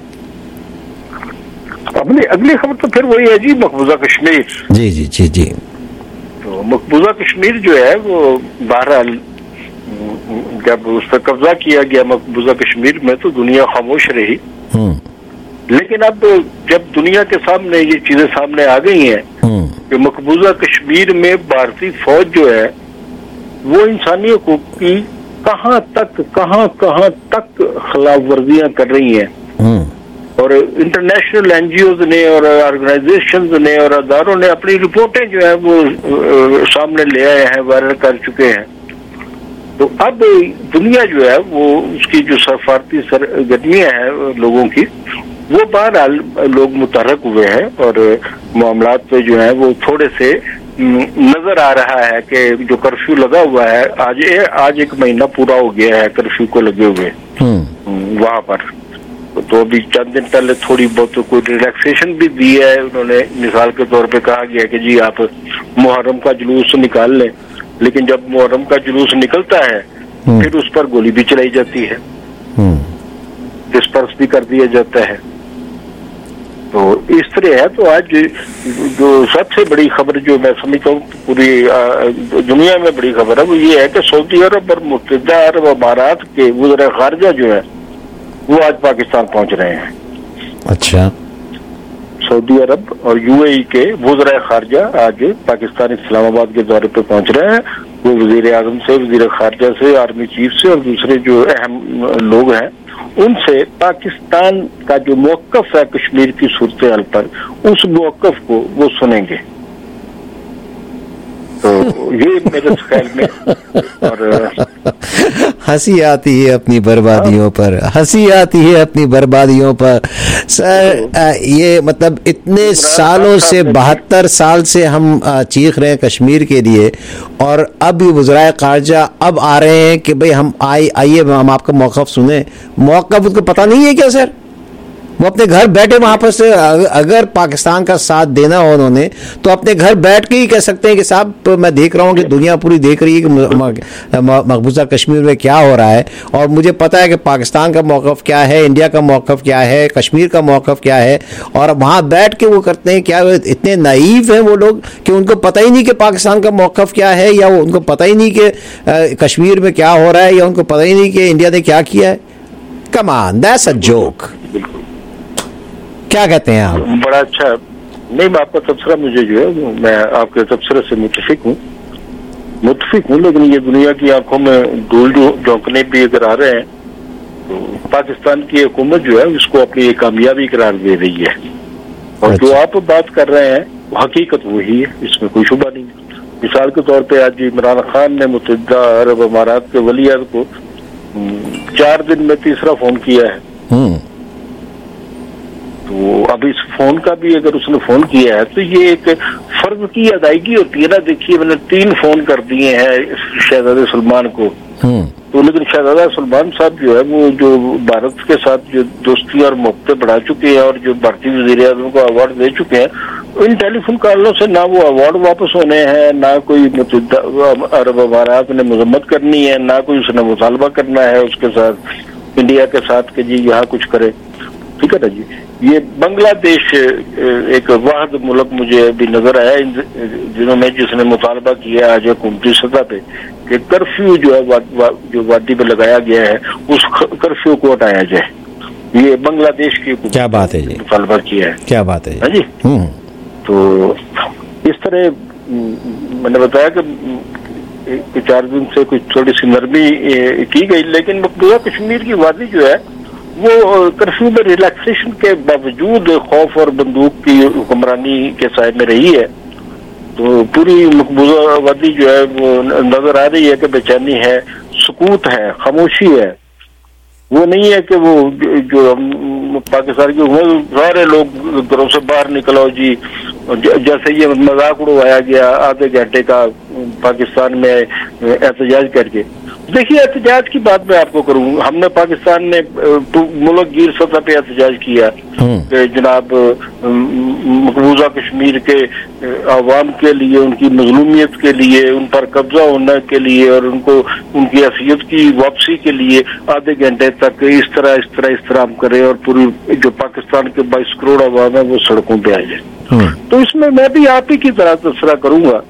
अगली अगली खबर तो फिर वही है जी, मकबूजा कश्मीर। जी जी जी जी तो मकबूजा कश्मीर जो है वो बहरहाल जब उस पर कब्जा किया गया मकबूजा कश्मीर में तो दुनिया खामोश रही, लेकिन अब जब दुनिया के सामने ये चीजें सामने आ गई हैं कि मकबूजा कश्मीर में भारतीय फौज जो है वो इंसानी हकूक की کہاں تک کہاں کہاں تک خلاف ورزیاں کر رہی ہیں، اور انٹرنیشنل این جی اوز نے اور آرگنائزیشنز نے اور اداروں نے اپنی رپورٹیں جو ہے وہ سامنے لے آئے ہیں، وائرل کر چکے ہیں. تو اب دنیا جو ہے وہ اس کی جو سفارتی سرگرمیاں ہیں لوگوں کی، وہ بہرحال لوگ متحرک ہوئے ہیں اور معاملات پہ جو ہے وہ تھوڑے سے نظر آ رہا ہے کہ جو کرفیو لگا ہوا ہے، آج آج ایک مہینہ پورا ہو گیا ہے کرفیو کو لگے ہوئے وہاں پر. تو ابھی چند دن پہلے تھوڑی بہت کوئی ریلیکسیشن بھی دی ہے انہوں نے. مثال کے طور پہ کہا گیا کہ جی آپ محرم کا جلوس نکال لیں، لیکن جب محرم کا جلوس نکلتا ہے پھر اس پر گولی بھی چلائی جاتی ہے، ڈسپرس بھی کر دیا جاتا ہے. تو اس طرح ہے. تو آج جو سب سے بڑی خبر جو میں سمجھتا ہوں پوری دنیا میں بڑی خبر ہے وہ یہ ہے کہ سعودی عرب اور متحدہ عرب امارات کے وزراء خارجہ جو ہے وہ آج پاکستان پہنچ رہے ہیں. اچھا. سعودی عرب اور یو اے ای کے وزراء خارجہ آج پاکستان اسلام آباد کے دورے پہ پہنچ رہے ہیں. وہ وزیر اعظم سے، وزیر خارجہ سے، آرمی چیف سے اور دوسرے جو اہم لوگ ہیں ان سے پاکستان کا جو موقف ہے کشمیر کی صورتحال پر، اس موقف کو وہ سنیں گے. تو یہ میرے خیال میں. اور ہنسی آتی ہے اپنی بربادیوں پر، ہنسی آتی ہے اپنی بربادیوں پر. سر یہ مطلب اتنے سالوں سے، بہتر سال سے ہم چیخ رہے ہیں کشمیر کے لیے، اور اب یہ وزرائے خارجہ اب آ رہے ہیں کہ بھئی ہم آئی آئیے ہم آپ کا موقف سنیں. موقف ان کو پتہ نہیں ہے کیا سر؟ وہ اپنے گھر بیٹھے وہاں پر سے اگر پاکستان کا ساتھ دینا ہو انہوں نے تو اپنے گھر بیٹھ کے ہی کہہ سکتے ہیں کہ صاحب میں دیکھ رہا ہوں کہ دنیا پوری دیکھ رہی ہے کہ مقبوضہ کشمیر میں کیا ہو رہا ہے، اور مجھے پتہ ہے کہ پاکستان کا موقف کیا ہے، انڈیا کا موقف کیا ہے، کشمیر کا موقف کیا ہے، اور وہاں بیٹھ کے وہ کرتے ہیں. کیا اتنے نائیو ہیں وہ لوگ کہ ان کو پتہ ہی نہیں کہ پاکستان کا موقف کیا ہے، یا ان کو پتہ ہی نہیں کہ کشمیر میں کیا ہو رہا ہے، یا ان کو پتہ ہی نہیں کہ انڈیا نے کیا کیا ہے. Come on, that's a joke. کیا کہتے ہیں آپ؟ بڑا اچھا. نہیں، میں آپ کا تبصرہ مجھے جو ہے میں آپ کے تبصرے سے متفق ہوں متفق ہوں لیکن یہ دنیا کی آنکھوں میں دھول جو جھونکنے بھی اگر آ رہے ہیں تو پاکستان کی حکومت جو ہے اس کو اپنی ایک کامیابی قرار دے رہی ہے. اور جو آپ بات کر رہے ہیں وہ حقیقت وہی ہے، اس میں کوئی شبہ نہیں. مثال کے طور پہ آج عمران خان نے متحدہ عرب امارات کے ولی عہد کو چار دن میں تیسرا فون کیا ہے. تو اب اس فون کا بھی اگر اس نے فون کیا ہے تو یہ ایک فرض کی ادائیگی ہوتی ہے نا. دیکھیے میں نے تین فون کر دیے ہیں شہزادہ سلمان کو، تو لیکن شہزادہ سلمان صاحب جو ہے وہ جو بھارت کے ساتھ جو دوستی اور محبتیں بڑھا چکے ہیں اور جو بھارتی وزیر اعظم کو ایوارڈ دے چکے ہیں، ان ٹیلی فون کالوں سے نہ وہ ایوارڈ واپس ہونے ہیں، نہ کوئی متحدہ عرب امارات نے مذمت کرنی ہے، نہ کوئی اس نے مطالبہ کرنا ہے اس کے ساتھ، انڈیا کے ساتھ کہ جی یہاں کچھ کرے. ٹھیک ہے نا جی. یہ بنگلہ دیش ایک واحد ملک مجھے ابھی نظر آیا ان دنوں میں جس نے مطالبہ کیا آج حکومتی سطح پہ کہ کرفیو جو ہے جو وادی پہ لگایا گیا ہے اس کرفیو کو ہٹایا جائے. یہ بنگلہ دیش کی کیا بات ہے جی، مطالبہ کیا ہے. کیا بات ہے جی. تو اس طرح میں نے بتایا کہ چار دن سے کچھ تھوڑی سی نرمی کی گئی، لیکن مقبوضہ کشمیر کی وادی جو ہے وہ کرفیو میں ریلیکسیشن کے باوجود خوف اور بندوق کی حکمرانی کے سائے میں رہی ہے. تو پوری مقبوضہ وادی جو ہے وہ نظر آ رہی ہے کہ بے چینی ہے، سکوت ہے، خاموشی ہے. وہ نہیں ہے کہ وہ جو پاکستان کی حکومت سارے لوگ گھروں سے باہر نکلو جی، جیسے یہ مذاق اڑوایا گیا آدھے گھنٹے کا پاکستان میں احتجاج کر کے. دیکھیے احتجاج کی بات میں آپ کو کروں، ہم نے پاکستان نے ملک گیر سطح پہ احتجاج کیا کہ جناب مقبوضہ کشمیر کے عوام کے لیے، ان کی مظلومیت کے لیے، ان پر قبضہ ہونے کے لیے اور ان کو ان کی حیثیت کی واپسی کے لیے آدھے گھنٹے تک اس طرح اس طرح اس طرح ہم کریں اور پوری جو پاکستان کے بائیس کروڑ عوام ہے وہ سڑکوں پہ آ جائے. تو اس میں میں بھی آپ ہی کی طرح تبصرہ کروں گا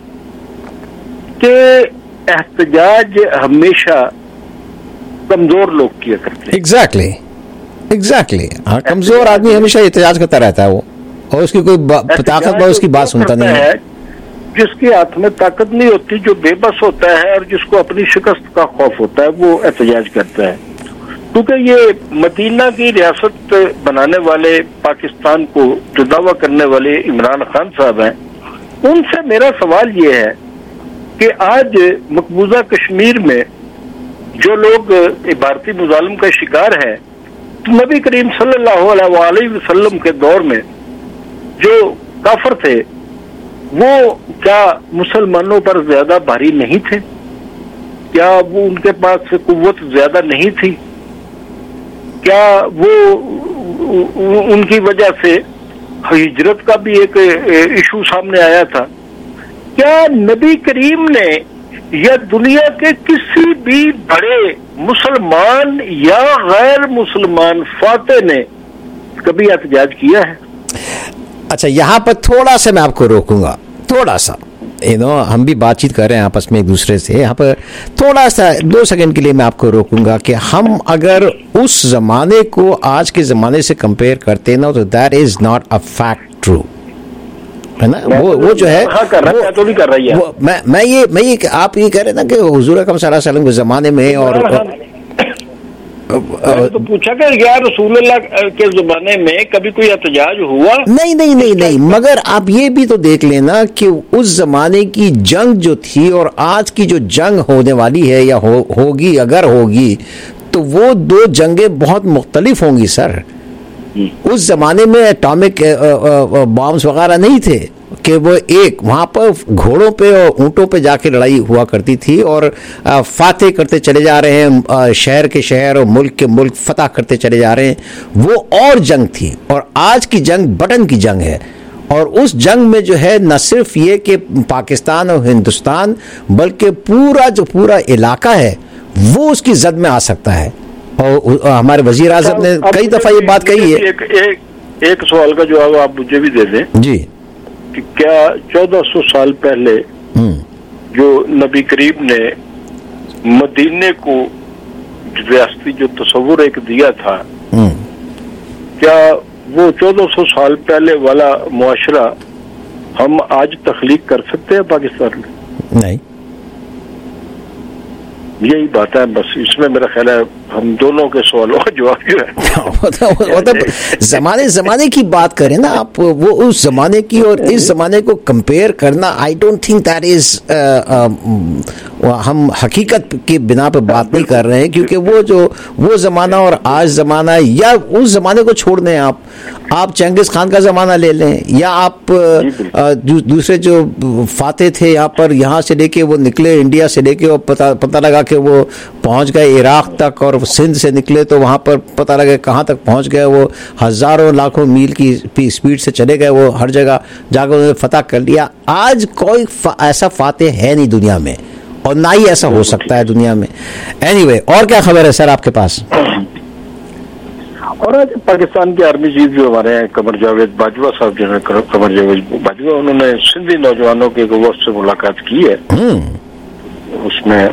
کہ احتجاج ہمیشہ کمزور لوگ کیا کرتے ہیں. ایگزیکٹلی ایگزیکٹلی ہاں، کمزور آدمی ہمیشہ احتجاج کرتا رہتا ہے وہ، اور اس کی کوئی طاقت پر اس کی بات سنتا نہیں ہے. جس کے ہاتھ میں طاقت نہیں ہوتی, جو بے بس ہوتا ہے اور جس کو اپنی شکست کا خوف ہوتا ہے, وہ احتجاج کرتا ہے. کیونکہ یہ مدینہ کی ریاست بنانے والے پاکستان کو جو دعویٰ کرنے والے عمران خان صاحب ہیں, ان سے میرا سوال یہ ہے کہ آج مقبوضہ کشمیر میں جو لوگ بھارتی مظالم کا شکار ہیں, نبی کریم صلی اللہ علیہ وسلم کے دور میں جو کافر تھے وہ کیا مسلمانوں پر زیادہ بھاری نہیں تھے؟ کیا وہ ان کے پاس قوت زیادہ نہیں تھی؟ کیا وہ ان کی وجہ سے ہجرت کا بھی ایک ایشو سامنے آیا تھا؟ کیا نبی کریم نے یا دنیا کے کسی بھی بڑے مسلمان یا غیر مسلمان فاتح نے کبھی احتجاج کیا ہے؟ اچھا, یہاں پر تھوڑا سا میں آپ کو روکوں گا, تھوڑا سا یو نو ہم بھی بات چیت کر رہے ہیں آپس میں ایک دوسرے سے, یہاں پر تھوڑا سا دو سیکنڈ کے لیے میں آپ کو روکوں گا کہ ہم اگر اس زمانے کو آج کے زمانے سے کمپیئر کرتے نا تو that is not a fact true ہے نا. وہ وہ جو ہے میں میں یہ میں یہ آپ یہ کہہ رہے نا کہ حضور اکرم صلی اللہ علیہ وسلم کے زمانے میں اور تو پوچھا کہ یا رسول اللہ کے زمانے میں کبھی کوئی احتجاج ہوا؟ نہیں نہیں نہیں نہیں مگر آپ یہ بھی تو دیکھ لینا کہ اس زمانے کی جنگ جو تھی اور آج کی جو جنگ ہونے والی ہے یا ہوگی اگر ہوگی تو وہ دو جنگیں بہت مختلف ہوں گی سر. اس زمانے میں اٹامک بامز وغیرہ نہیں تھے کہ وہ ایک وہاں پر گھوڑوں پہ اور اونٹوں پہ جا کے لڑائی ہوا کرتی تھی اور فاتح کرتے چلے جا رہے ہیں, شہر کے شہر اور ملک کے ملک فتح کرتے چلے جا رہے ہیں. وہ اور جنگ تھی اور آج کی جنگ بٹن کی جنگ ہے. اور اس جنگ میں جو ہے نہ صرف یہ کہ پاکستان اور ہندوستان بلکہ پورا جو پورا علاقہ ہے وہ اس کی زد میں آ سکتا ہے. اور ہمارے وزیر اعظم نے کئی دفعہ یہ بات کہی ہے. ایک, ایک, ایک سوال کا جواب آپ مجھے بھی دے دیں جی, کہ کیا چودہ سو سال پہلے جو نبی کریم نے مدینے کو ریاستی جو تصور ایک دیا تھا, کیا وہ چودہ سو سال پہلے والا معاشرہ ہم آج تخلیق کر سکتے ہیں پاکستان میں؟ نہیں. یہی بات ہے بس, اس میں میرا خیال ہے ہم دونوں کے سوالوں کا جواب جو ہے زمانے زمانے کی بات کریں نا آپ, وہ اس زمانے کی اور اس زمانے کو کمپیئر کرنا I don't think that is, ہم حقیقت کی بنا پہ بات نہیں کر رہے ہیں کیونکہ وہ جو وہ زمانہ اور آج زمانہ یا اس زمانے کو چھوڑ دیں آپ آپ چنگیز خان کا زمانہ لے لیں یا آپ دوسرے جو فاتح تھے یہاں پر, یہاں سے لے کے وہ نکلے انڈیا سے لے کے اور پتہ پتہ لگا کہ وہ پہنچ گئے عراق تک اور سندھ سے نکلے تو وہاں پر پتہ لگا کہاں تک پہنچ گئے, وہ ہزاروں لاکھوں میل کی اسپیڈ سے چلے گئے, وہ ہر جگہ جا کے انہوں نے فتح کر لیا. آج کوئی ایسا فاتح ہے نہیں دنیا میں اور نہ ہی ایسا ہو سکتا ہے دنیا میں. اینی وے, اور کیا خبر ہے سر آپ کے پاس؟ اور آج پاکستان کے آرمی چیف جو ہمارے ہیں قمر جاوید باجوہ صاحب جو ہے قمر جاوید باجوہ, انہوں نے سندھی نوجوانوں کے ایک وفد سے ملاقات کی ہے. اس میں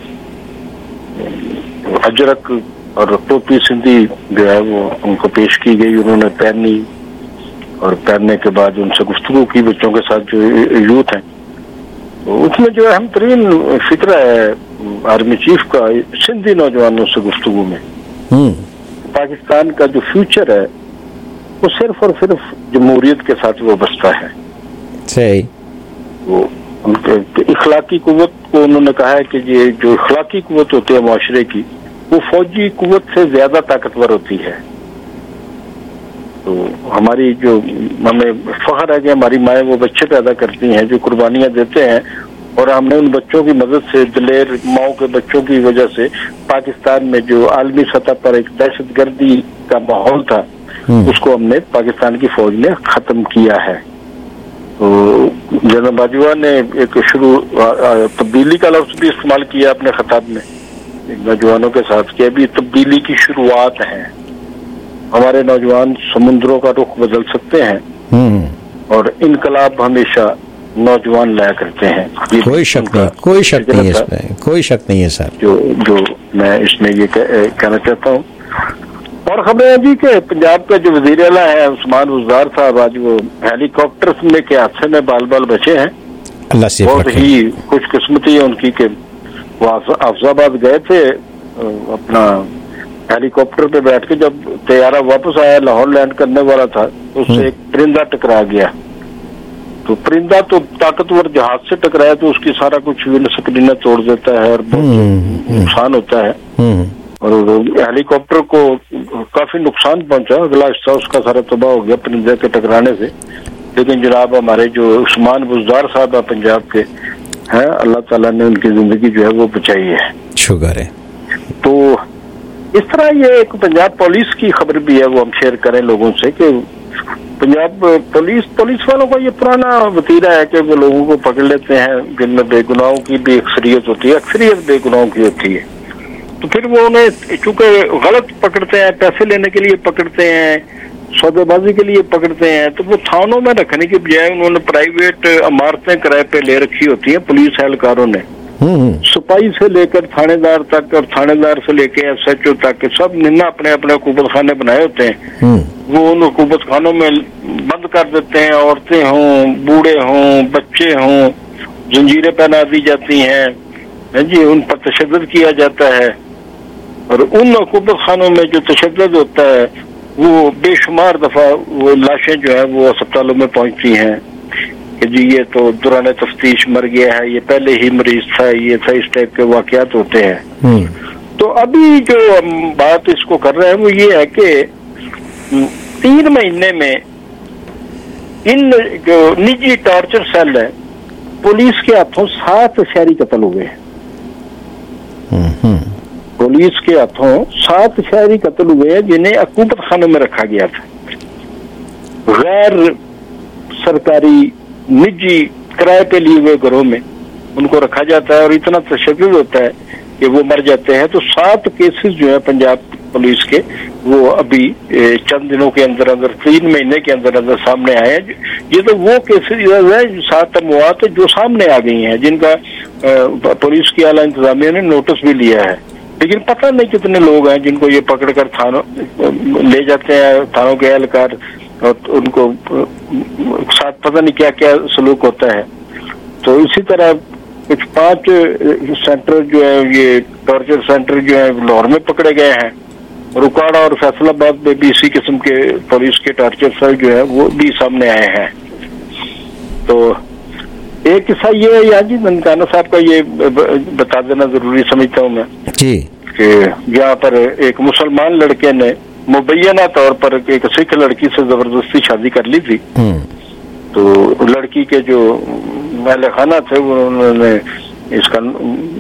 اجرک اور ٹوپی سندھی جو ہے وہ ان کو پیش کی گئی, انہوں نے پہنی اور پہننے کے بعد ان سے گفتگو کی. بچوں کے ساتھ جو یوتھ ہیں اس میں جو اہم ترین فکرہ ہے آرمی چیف کا سندھی نوجوانوں سے گفتگو میں. پاکستان کا جو فیوچر ہے وہ صرف اور صرف جمہوریت کے ساتھ وابستہ ہے. صحیح. وہ ان کے اخلاقی قوت کو انہوں نے کہا ہے کہ یہ جو اخلاقی قوت ہوتی ہے معاشرے کی وہ فوجی قوت سے زیادہ طاقتور ہوتی ہے. تو ہماری جو ہمیں فخر ہے کہ ہماری مائیں وہ بچے پیدا کرتی ہیں جو قربانیاں دیتے ہیں, اور ہم نے ان بچوں کی مدد سے, دلیر ماؤں کے بچوں کی وجہ سے پاکستان میں جو عالمی سطح پر ایک دہشت گردی کا ماحول تھا اس کو ہم نے پاکستان کی فوج نے ختم کیا ہے. تو جنرل باجوہ نے ایک شروع تبدیلی کا لفظ بھی استعمال کیا اپنے خطاب میں نوجوانوں کے ساتھ کہ ابھی تبدیلی کی شروعات ہیں, ہمارے نوجوان سمندروں کا رخ بدل سکتے ہیں اور انقلاب ہمیشہ نوجوان لایا کرتے ہیں. کوئی شک نہیں, کوئی شک نہیں ہے اس میں, کوئی شک نہیں ہے سر. جو جو میں اس میں یہ کہنا چاہتا ہوں. اور خبریں جی کہ پنجاب کا جو وزیر اعلیٰ ہے عثمان وزار صاحب آج وہ ہیلی کاپٹر میں کے حادثے میں بال بال بچے ہیں. اللہ سے بہت ہی خوش قسمتی ہے ان کی کہ وہ حافظ آباد گئے تھے اپنا ہیلی کاپٹر پہ بیٹھ کے، جب طیارہ واپس آیا لاہور لینڈ کرنے والا تھا تو اس سے ایک پرندہ ٹکرا گیا. تو پرندہ تو طاقتور جہاز سے ٹکرایا تو اس کی سارا کچھ ونڈ سکرینیں توڑ دیتا ہے اور بہت نقصان ہوتا ہے، اور ہیلی کاپٹر کو کافی نقصان پہنچا، اگلا حصہ اس کا سارا تباہ ہو گیا پرندے کے ٹکرانے سے. لیکن جناب ہمارے جو عثمان بزدار صاحب ہیں پنجاب کے ہیں، اللہ تعالیٰ نے ان کی زندگی جو ہے وہ بچائی ہے، شکر ہے. تو اس طرح یہ ایک پنجاب پولیس کی خبر بھی ہے، وہ ہم شیئر کریں لوگوں سے کہ پنجاب پولیس پولیس والوں کا یہ پرانا وتیرہ ہے کہ وہ لوگوں کو پکڑ لیتے ہیں جن میں بے گناہوں کی بھی اکثریت ہوتی ہے، اکثریت بے گناہوں کی ہوتی ہے. تو پھر وہ انہیں چونکہ غلط پکڑتے ہیں، پیسے لینے کے لیے پکڑتے ہیں، سودے بازی کے لیے پکڑتے ہیں، تو وہ تھانوں میں رکھنے کی بجائے انہوں نے پرائیویٹ عمارتیں کرائے پہ لے رکھی ہوتی ہیں پولیس اہلکاروں نے. سپاہی سے لے کر تھانے دار تک اور تھانے دار سے لے کے ایس ایچ او تک سب نے اپنے اپنے حکومت خانے بنائے ہوتے ہیں. وہ ان حکومت خانوں میں بند کر دیتے ہیں، عورتیں ہوں، بوڑھے ہوں، بچے ہوں، زنجیریں پہنا دی جاتی ہیں جی، ان پر تشدد کیا جاتا ہے. اور ان حکومت خانوں میں جو تشدد ہوتا ہے وہ بے شمار دفعہ وہ لاشیں جو ہیں وہ اسپتالوں میں پہنچتی ہیں کہ جی یہ تو دوران تفتیش مر گیا ہے، یہ پہلے ہی مریض تھا، یہ تھا، اس ٹائپ کے واقعات ہوتے ہیں. تو ابھی جو بات اس کو کر رہے ہیں وہ یہ ہے کہ تین مہینے میں ان جو نجی ٹارچر سیل ہے پولیس کے ہاتھوں سات شہری قتل ہوئے ہیں. پولیس کے ہاتھوں سات شہری قتل ہوئے ہیں جنہیں حکومت خانوں میں رکھا گیا تھا. غیر سرکاری نجی کرائے پہ لیے ہوئے گھروں میں ان کو رکھا جاتا ہے اور اتنا تشدد ہوتا ہے کہ وہ مر جاتے ہیں. تو سات کیسز جو ہیں پنجاب پولیس کے وہ ابھی چند دنوں کے اندر اندر تین مہینے کے اندر اندر سامنے آئے ہیں. یہ تو وہ کیسز ہیں سات اموات جو سامنے آ گئی ہیں جن کا پولیس کی اعلیٰ انتظامیہ نے نوٹس بھی لیا ہے، لیکن پتہ نہیں کتنے لوگ ہیں جن کو یہ پکڑ کر تھانوں لے جاتے ہیں تھانوں کے اہلکار اور ان کو ساتھ پتہ نہیں کیا کیا سلوک ہوتا ہے. تو اسی طرح کچھ پانچ سینٹر جو ہیں یہ ٹارچر سینٹر جو ہیں لاہور میں پکڑے گئے ہیں، رکاڑا اور فیصل آباد میں بھی اسی قسم کے پولیس کے ٹارچر سیل جو ہے وہ بھی سامنے آئے ہیں. تو ایک قصہ یہ ہے یہاں جی ننکانہ صاحب کا یہ بتا دینا ضروری سمجھتا ہوں میں جی کہ یہاں پر ایک مسلمان لڑکے نے مبینہ طور پر ایک سکھ لڑکی سے زبردستی شادی کر لی تھی. تو لڑکی کے جو اہل خانہ تھے انہوں نے اس کا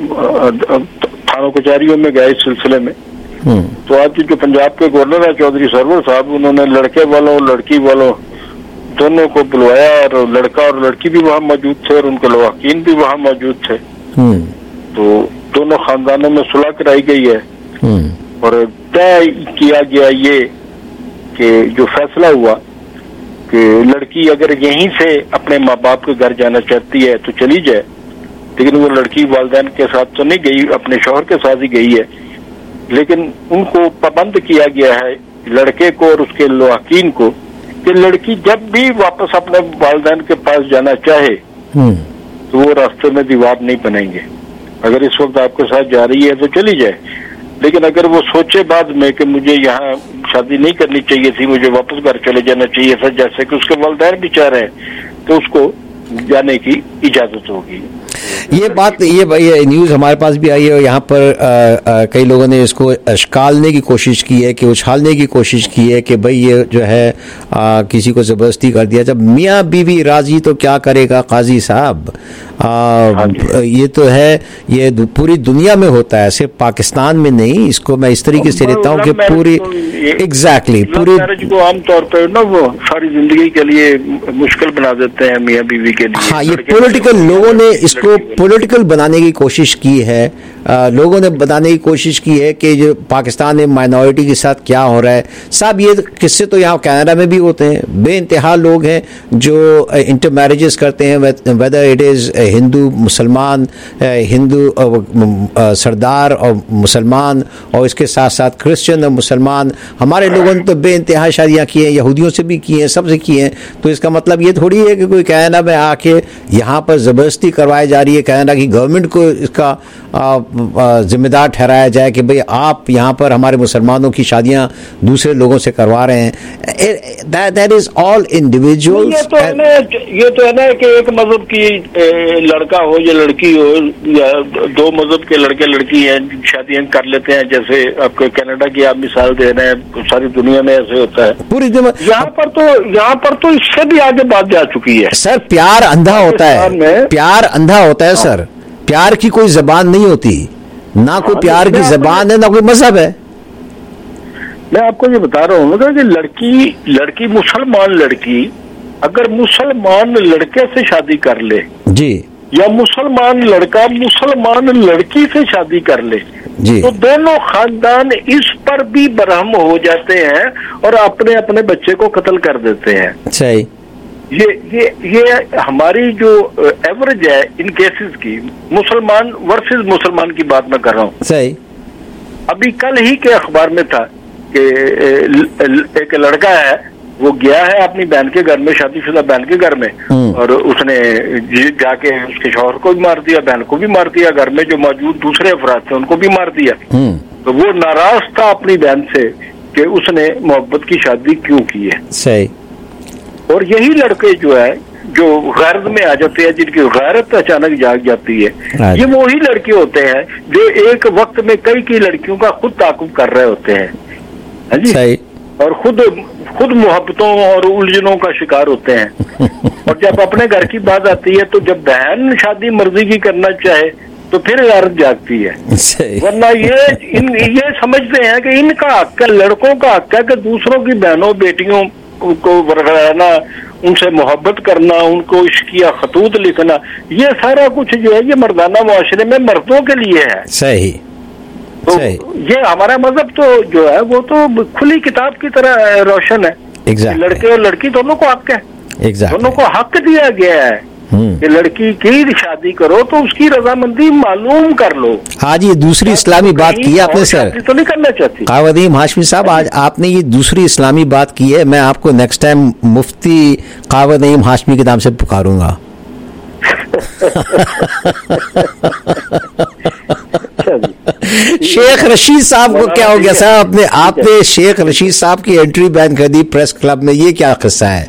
تھانوں کچہریوں میں گئے اس سلسلے میں. تو آج جو پنجاب کے گورنر ہیں چودھری سرور صاحب انہوں نے لڑکے والوں لڑکی والوں دونوں کو بلوایا اور لڑکا اور لڑکی بھی وہاں موجود تھے اور ان کے لواحقین بھی وہاں موجود تھے. تو دونوں خاندانوں میں صلح کرائی گئی ہے اور طے کیا گیا یہ کہ جو فیصلہ ہوا کہ لڑکی اگر یہیں سے اپنے ماں باپ کے گھر جانا چاہتی ہے تو چلی جائے، لیکن وہ لڑکی والدین کے ساتھ تو نہیں گئی، اپنے شوہر کے ساتھ ہی گئی ہے. لیکن ان کو پابند کیا گیا ہے لڑکے کو اور اس کے لواحقین کو کہ لڑکی جب بھی واپس اپنے والدین کے پاس جانا چاہے تو وہ راستے میں دیوار نہیں بنائیں گے. اگر اس وقت آپ کے ساتھ جا رہی ہے تو چلی جائے، لیکن اگر وہ سوچے بعد میں کہ مجھے یہاں شادی نہیں کرنی چاہیے تھی، مجھے واپس گھر چلے جانا چاہیے تھا جیسے کہ اس کے والدین بھی چاہ رہے ہیں، تو اس کو جانے کی اجازت ہوگی. یہ بات یہ نیوز ہمارے پاس بھی آئی ہے اور یہاں پر آ, آ, کئی لوگوں نے اس کو اشکالنے کی کوشش کی ہے کہ اچھالنے کی کوشش کی ہے کہ بھئی یہ جو ہے آ, کسی کو زبردستی کر دیا. جب میاں بیوی راضی تو کیا کرے گا قاضی صاحب. آ, یہ تو ہے یہ پوری دنیا میں ہوتا ہے، صرف پاکستان میں نہیں. اس کو میں اس طریقے سے لیتا ہوں کہ پوری ایگزیکٹلی پوری میرج کو عام طور پہ نا وہ ساری زندگی کے لیے مشکل بنا دیتے ہیں میاں بیوی کے لیے. ہاں یہ پولیٹیکل لوگوں نے اس کو کو پولیٹیکل بنانے کی کوشش کی ہے, لوگوں نے بتانے کی کوشش کی ہے کہ جو پاکستان میں مائنورٹی کے ساتھ کیا ہو رہا ہے. صاحب یہ قصے تو یہاں کینیڈا میں بھی ہوتے ہیں, بے انتہا لوگ ہیں جو انٹر میرجز کرتے ہیں, ویدر اٹ از ہندو مسلمان, ہندو سردار اور مسلمان, اور اس کے ساتھ ساتھ کرسچن اور مسلمان. ہمارے لوگوں نے تو بے انتہا شادیاں کی ہیں, یہودیوں سے بھی کی ہیں, سب سے کی ہیں. تو اس کا مطلب یہ تھوڑی ہے کہ کوئی کینیڈا میں آ کے یہاں پر زبردستی کروائی جا رہی ہے, کینیڈا کی گورنمنٹ کو اس کا ذمہ دار ٹھہرایا جائے کہ بھئی آپ یہاں پر ہمارے مسلمانوں کی شادیاں دوسرے لوگوں سے کروا رہے ہیں. That is all individual. یہ تو ہے نا یہ تو ہے نا کہ ایک مذہب کی لڑکا ہو یا لڑکی ہو, یا دو مذہب کے لڑکے لڑکی ہیں شادیاں کر لیتے ہیں, جیسے آپ کو کینیڈا کی آپ مثال دے رہے ہیں, ساری دنیا میں ایسے ہوتا ہے. پوری دنیا یہاں پر تو یہاں پر تو اس سے بھی آگے بات جا چکی ہے. سر پیار اندھا ہوتا ہے, پیار اندھا ہوتا ہے سر. پیار کی کوئی زبان نہیں ہوتی, نہ کوئی پیار کی زبان ہے نہ کوئی مذہب ہے. میں آپ کو یہ بتا رہا ہوں کہ لڑکی لڑکی مسلمان لڑکی اگر مسلمان لڑکے سے شادی کر لے جی, یا مسلمان لڑکا مسلمان لڑکی سے شادی کر لے جی, تو دونوں خاندان اس پر بھی برہم ہو جاتے ہیں اور اپنے اپنے بچے کو قتل کر دیتے ہیں. صحیح. یہ یہ یہ ہماری جو ایوریج ہے ان کیسز کی, مسلمان ورسز مسلمان کی بات میں کر رہا ہوں. صحیح. ابھی کل ہی کے اخبار میں تھا کہ ایک لڑکا ہے, وہ گیا ہے اپنی بہن کے گھر میں, شادی شدہ بہن کے گھر میں, اور اس نے جا کے اس کے شوہر کو بھی مار دیا, بہن کو بھی مار دیا, گھر میں جو موجود دوسرے افراد تھے ان کو بھی مار دیا. تو وہ ناراض تھا اپنی بہن سے کہ اس نے محبت کی شادی کیوں کی ہے. صحیح. اور یہی لڑکے جو ہے جو غرض میں آ جاتے ہیں, جن کی غیرت اچانک جاگ جاتی ہے, یہ وہی لڑکے ہوتے ہیں جو ایک وقت میں کئی کئی لڑکیوں کا خود تعاقب کر رہے ہوتے ہیں جی, اور خود خود محبتوں اور الجھنوں کا شکار ہوتے ہیں. اور جب اپنے گھر کی بات آتی ہے تو جب بہن شادی مرضی کی کرنا چاہے تو پھر غیرت جاگتی ہے. ورنہ یہ ان یہ سمجھتے ہیں کہ ان کا حق ہے, لڑکوں کا حق ہے کہ دوسروں کی بہنوں بیٹیوں کو ورگلانا, ان سے محبت کرنا, ان کو عشقیہ خطوط لکھنا, یہ سارا کچھ جو ہے یہ مردانہ معاشرے میں مردوں کے لیے ہے. صحیح. تو یہ ہمارا مذہب تو جو ہے وہ تو کھلی کتاب کی طرح روشن ہے. exactly. لڑکے اور لڑکی دونوں کو حق ہے. exactly. دونوں کو حق دیا گیا ہے کہ لڑکی کی شادی کرو تو اس کی رضامندی معلوم کر لو. آج یہ دوسری اسلامی بات کی ہے آپ نے سر, تو نہیں کرنا چاہتی. قاودیم ہاشمی صاحب, آج آپ نے یہ دوسری اسلامی بات کی ہے. میں آپ کو نیکسٹ ٹائم مفتی قاودیم ہاشمی کے نام سے پکاروں گا. شیخ رشید صاحب کو کیا ہو گیا صاحب؟ آپ نے آپ نے شیخ رشید صاحب کی انٹری بین کر دی پریس کلب میں, یہ کیا قصہ ہے؟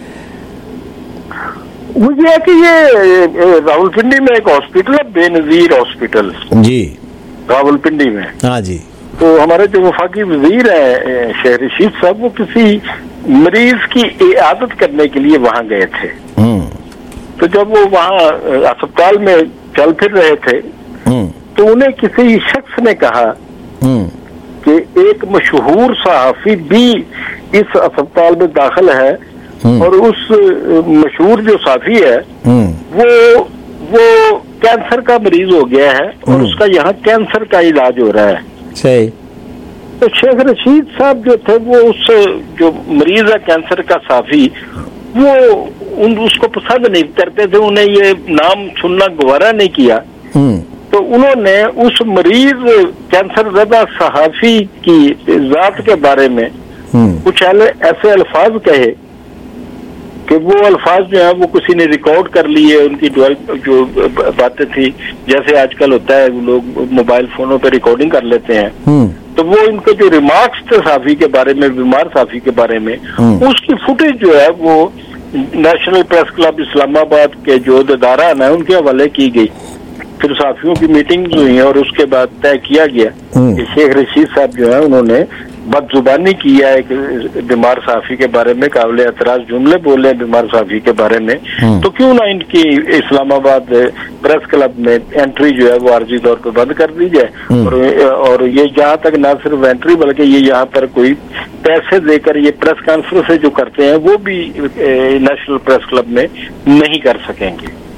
وہ یہ ہے کہ یہ راول پنڈی میں ایک ہاسپٹل ہے, بے نظیر ہاسپٹل جی, راول پنڈی میں. ہاں جی. تو ہمارے جو وفاقی وزیر ہیں شیخ رشید صاحب, وہ کسی مریض کی عیادت کرنے کے لیے وہاں گئے تھے. تو جب وہ وہاں اسپتال میں چل پھر رہے تھے تو انہیں کسی شخص نے کہا کہ ایک مشہور صحافی بھی اس اسپتال میں داخل ہے, اور اس مشہور جو صحافی ہے وہ وہ کینسر کا مریض ہو گیا ہے, اور اس کا یہاں کینسر کا علاج ہو رہا ہے. صحیح. تو شیخ رشید صاحب جو تھے وہ اس جو مریض ہے کینسر کا صحافی, وہ ان اس کو پسند نہیں کرتے تھے, انہیں یہ نام سننا گوارا نہیں کیا. تو انہوں نے اس مریض کینسر زدہ صحافی کی ذات کے بارے میں کچھ ایسے الفاظ کہے کہ وہ الفاظ جو ہیں وہ کسی نے ریکارڈ کر لیے, ان کی جو باتیں تھی جیسے آج کل ہوتا ہے لوگ موبائل فونوں پہ ریکارڈنگ کر لیتے ہیں, تو وہ ان کے جو ریمارکس تھے صحافی کے بارے میں, بیمار صحافی کے بارے میں, اس کی فوٹیج جو ہے وہ نیشنل پریس کلب اسلام آباد کے جو ادارہ ہیں ان کے حوالے کی گئی. پھر صحافیوں کی میٹنگ ہوئی اور اس کے بعد طے کیا گیا کہ شیخ رشید صاحب جو ہے انہوں نے بد زبانی کیا ہے کہ بیمار صحافی کے بارے میں قابل اعتراض جملے بولے بیمار صحافی کے بارے میں, تو کیوں نہ ان کی اسلام آباد پریس کلب میں انٹری جو ہے وہ عارضی طور پہ بند کر دی جائے. اور اور یہ جہاں تک نہ صرف انٹری بلکہ یہ یہاں پر کوئی پیسے دے کر یہ پریس کانفرنس جو کرتے ہیں وہ بھی نیشنل پریس کلب میں نہیں کر سکیں گے.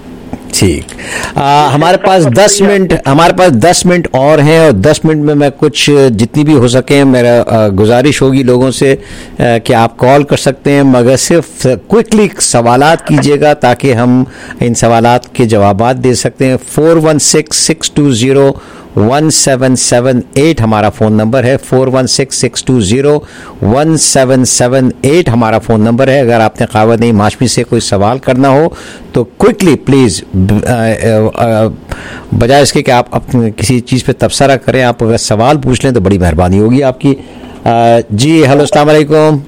ठीक, हमारे पास दस मिनट हमारे पास दस मिनट और हैं और दस मिनट में मैं कुछ जितनी भी हो सके मेरा गुजारिश होगी लोगों से कि आप कॉल कर सकते हैं, मगर सिर्फ क्विकली सवालात कीजिएगा ताकि हम इन सवालात के जवाबात दे सकते हैं। Four one six six two zero one seven seven eight हमारा फ़ोन नंबर है। Four one six six two zero one seven seven eight हमारा फ़ोन नंबर है। अगर आपने क़ावत-ए हाशमी से कोई सवाल करना हो तो क्विकली प्लीज़, बजाय इसके कि आप अपने किसी चीज़ पे तबसरा करें, आप अगर सवाल पूछ लें तो बड़ी मेहरबानी होगी आपकी। आ, जी हेलो, अस्सलाम वालेकुम।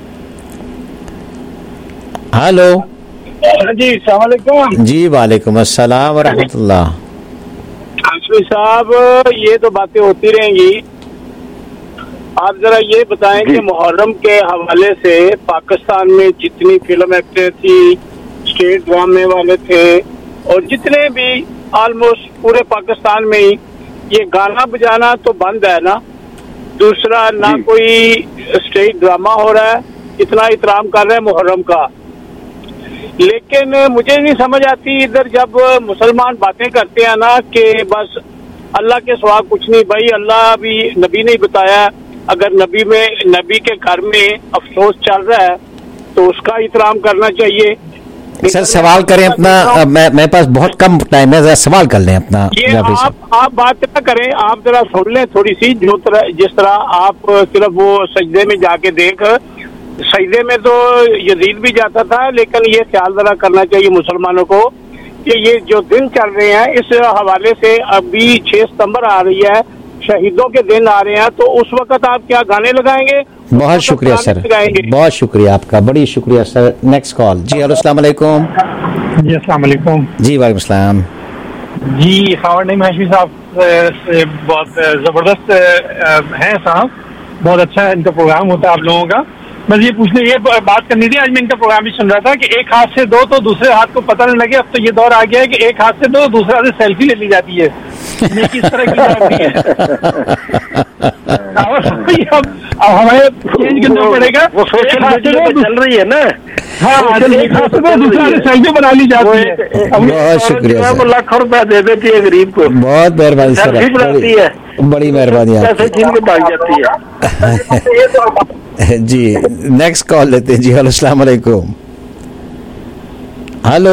हेलो जी, अस्सलाम वालेकुम। जी वालेकुम अस्सलाम व रहमतुल्लाह। हाशमी साहब, ये तो बातें होती रहेंगी, आप जरा ये बताएं कि मुहर्रम के हवाले से पाकिस्तान में जितनी फिल्म एक्टर थी, स्टेट ड्रामे वाले थे और जितने भी ऑलमोस्ट पूरे पाकिस्तान में ही ये गाना बजाना तो बंद है ना, दूसरा ना कोई स्टेट ड्रामा हो रहा है, इतना एहतराम कर रहे हैं मुहर्रम का। लेकिन मुझे नहीं समझ आती इधर जब मुसलमान बातें करते हैं ना कि बस अल्लाह के सिवा कुछ नहीं, भाई अल्लाह भी नबी ने बताया, अगर नबी में नबी के घर में अफसोस चल रहा है तो उसका एहतराम करना चाहिए। सर सवाल करें अपना, मैं मेरे पास बहुत कम टाइम है, जरा सवाल कर लें अपना। ये आप आप बात ना करें, आप जरा सुन लें थोड़ी सी, जो तरह जिस तरह आप सिर्फ वो सजदे में जाके देख, सजदे में तो यजीद भी जाता था, लेकिन ये ख्याल जरा करना चाहिए मुसलमानों को कि ये जो दिन चल रहे हैं इस हवाले से, अभी छह सितंबर आ रही है, शहीदों के दिन आ रहे हैं, तो उस वक्त आप क्या गाने लगाएंगे? बहुत शुक्रिया सर, बहुत शुक्रिया आपका, बड़ी शुक्रिया सर। Next call. जी हेलो, अस्सलाम वालेकुम। जी अस्सलाम वालेकुम। जी वालेकुम सलाम। जी खबर नहीं हाशमी साहब बहुत जबरदस्त हैं साहब, बहुत अच्छा इनका प्रोग्राम होता है आप लोगों का। बस ये पूछने ये बात करनी थी, आज मैं इनका प्रोग्राम भी सुन रहा था कि एक हाथ से दो तो दूसरे हाथ को पता नहीं लगे। अब तो ये दौर आ गया है कि एक हाथ से दो दूसरे हाथ से सेल्फी ले ली जाती है, किस तरह की जाती है। अब अब हमें चेंज करना पड़ेगा, वो सोशल मीडिया पे चल रही है ना। हाँ, एक हाथ से दो दूसरे हाथ से सेल्फी बना ली जाती है। बहुत शुक्रिया सर, लाखों रुपया दे देती है गरीब को। बहुत मेहरबानी सर, बनाती है, बड़ी मेहरबानी पैसे छीन के भाग जाती है। जी नेक्स्ट कॉल लेते हैं। जी हेलो, अस्सलाम वालेकुम। हेलो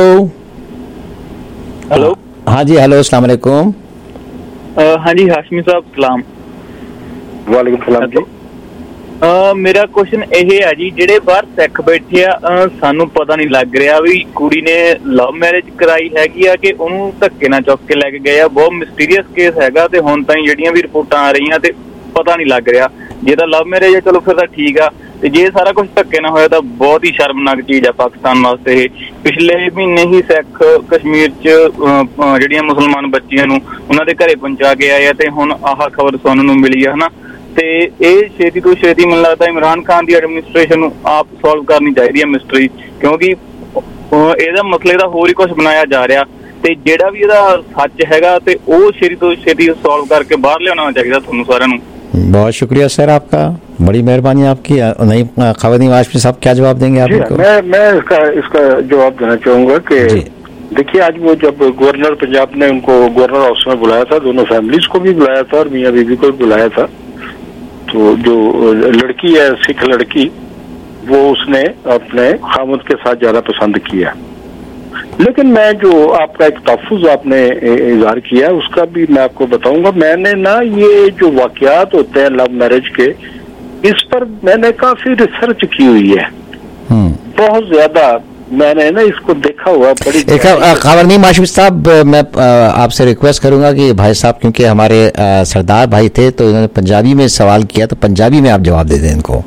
हेलो हाँ जी हेलो, अस्सलाम वालेकुम। हाँ जी हाशमी साहब सलाम। वालेकुम सलाम जी। Uh, मेरा क्वेश्चन ਇਹ ਹੈ ਜੀ, ਜਿਹੜੇ ਬਾਹਰ ਸਿੱਖ ਬੈਠੇ ਆ, uh, ਸਾਨੂੰ ਪਤਾ ਨਹੀਂ ਲੱਗ ਰਿਹਾ ਵੀ ਕੁੜੀ ਨੇ ਲਵ ਮੈਰਿਜ ਕਰਾਈ ਹੈਗੀ ਆ ਕਿ ਉਹਨੂੰ ਧੱਕੇ ਨਾਲ ਚੁੱਕ ਕੇ ਲੈ ਕੇ ਗਏ ਆ। ਬਹੁਤ ਮਿਸਟੀਰੀਅਸ ਕੇਸ ਹੈਗਾ ਤੇ ਹੁਣ ਤਾਈਂ ਜਿਹੜੀਆਂ ਵੀ ਰਿਪੋਰਟਾਂ ਆ ਰਹੀਆਂ ਤੇ ਪਤਾ ਨਹੀਂ ਲੱਗ ਰਿਹਾ। ਜੇ ਤਾਂ ਲਵ ਮੈਰਿਜ ਹੈ ਚਲੋ ਫਿਰ ਤਾਂ ਠੀਕ ਆ, ਤੇ ਜੇ ਸਾਰਾ ਕੁਝ ਧੱਕੇ ਨਾਲ ਹੋਇਆ ਤਾਂ ਬਹੁਤ ਹੀ ਸ਼ਰਮਨਾਕ ਚੀਜ਼ ਆ ਪਾਕਿਸਤਾਨ ਵਾਸਤੇ ਇਹ। ਪਿਛਲੇ ਮਹੀਨੇ ਹੀ ਸਿੱਖ ਕਸ਼ਮੀਰ 'ਚ ਜਿਹੜੀਆਂ ਮੁਸਲਮਾਨ ਬੱਚੀਆਂ ਨੂੰ ਉਹਨਾਂ ਦੇ ਘਰੇ ਪਹੁੰਚਾ ਕੇ ਆਏ ਆ ਤੇ ਹੁਣ ਆਹ ਖਬਰ ਸੁਣਨ ਨੂੰ ਮਿਲੀ ਆ, ਹਨਾ। ਤੇ ਇਹ ਛੇਤੀ ਤੋਂ ਛੇਤੀ ਮੈਨੂੰ ਲੱਗਦਾ ਇਮਰਾਨ ਖਾਨ ਦੀ ਐਡਮਿਨਿਸਟ੍ਰੇਸ਼ਨ ਨੂੰ ਆਪ ਸੋਲਵ ਕਰਨੀ ਚਾਹੀਦੀ ਹੈ ਮਿਸਟਰੀ, ਕਿਉਂਕਿ ਇਹਦਾ ਮਸਲੇ ਦਾ ਹੋਰ ਹੀ ਕੁਝ ਬਣਾਇਆ ਜਾ ਰਿਹਾ ਤੇ ਜਿਹੜਾ ਵੀ ਇਹਦਾ ਸੱਚ ਹੈਗਾ ਤੇ ਉਹ ਛੇਤੀ ਤੋਂ ਛੇਤੀ ਸੋਲਵ ਕਰਕੇ ਬਾਹਰ ਲਿਆਉਣਾ ਚਾਹੀਦਾ ਤੁਹਾਨੂੰ ਸਾਰਿਆਂ ਨੂੰ। बहुत शुक्रिया सर आपका, बड़ी मेहरबानी आपकी। नहीं खबर हाशमी साहब क्या जवाब देंगे आप? मैं मैं इसका इसका जवाब देना चाहूंगा कि देखिए, आज वो जब गवर्नर पंजाब ने उनको गवर्नर हाउस में बुलाया था, दोनों फैमिलीज को भी बुलाया था और मियाँ बीबी को भी बुलाया था, तो जो लड़की है सिख लड़की, वो उसने अपने खामुद के साथ ज्यादा पसंद किया। लेकिन मैं जो आपका एक तहफ़्फ़ुज़ आपने इज़हार किया उसका भी मैं आपको बताऊंगा। मैंने ना ये जो वाक़यात होते हैं लव मैरिज के, इस पर मैंने काफी रिसर्च की हुई है, बहुत ज्यादा मैंने ना इसको देखा हुआ। बड़ी खबरनी माशूम साहब, मैं आपसे रिक्वेस्ट करूंगा कि भाई साहब, क्योंकि हमारे सरदार भाई थे तो इन्होंने पंजाबी में सवाल किया, तो पंजाबी में आप जवाब दे दें इनको।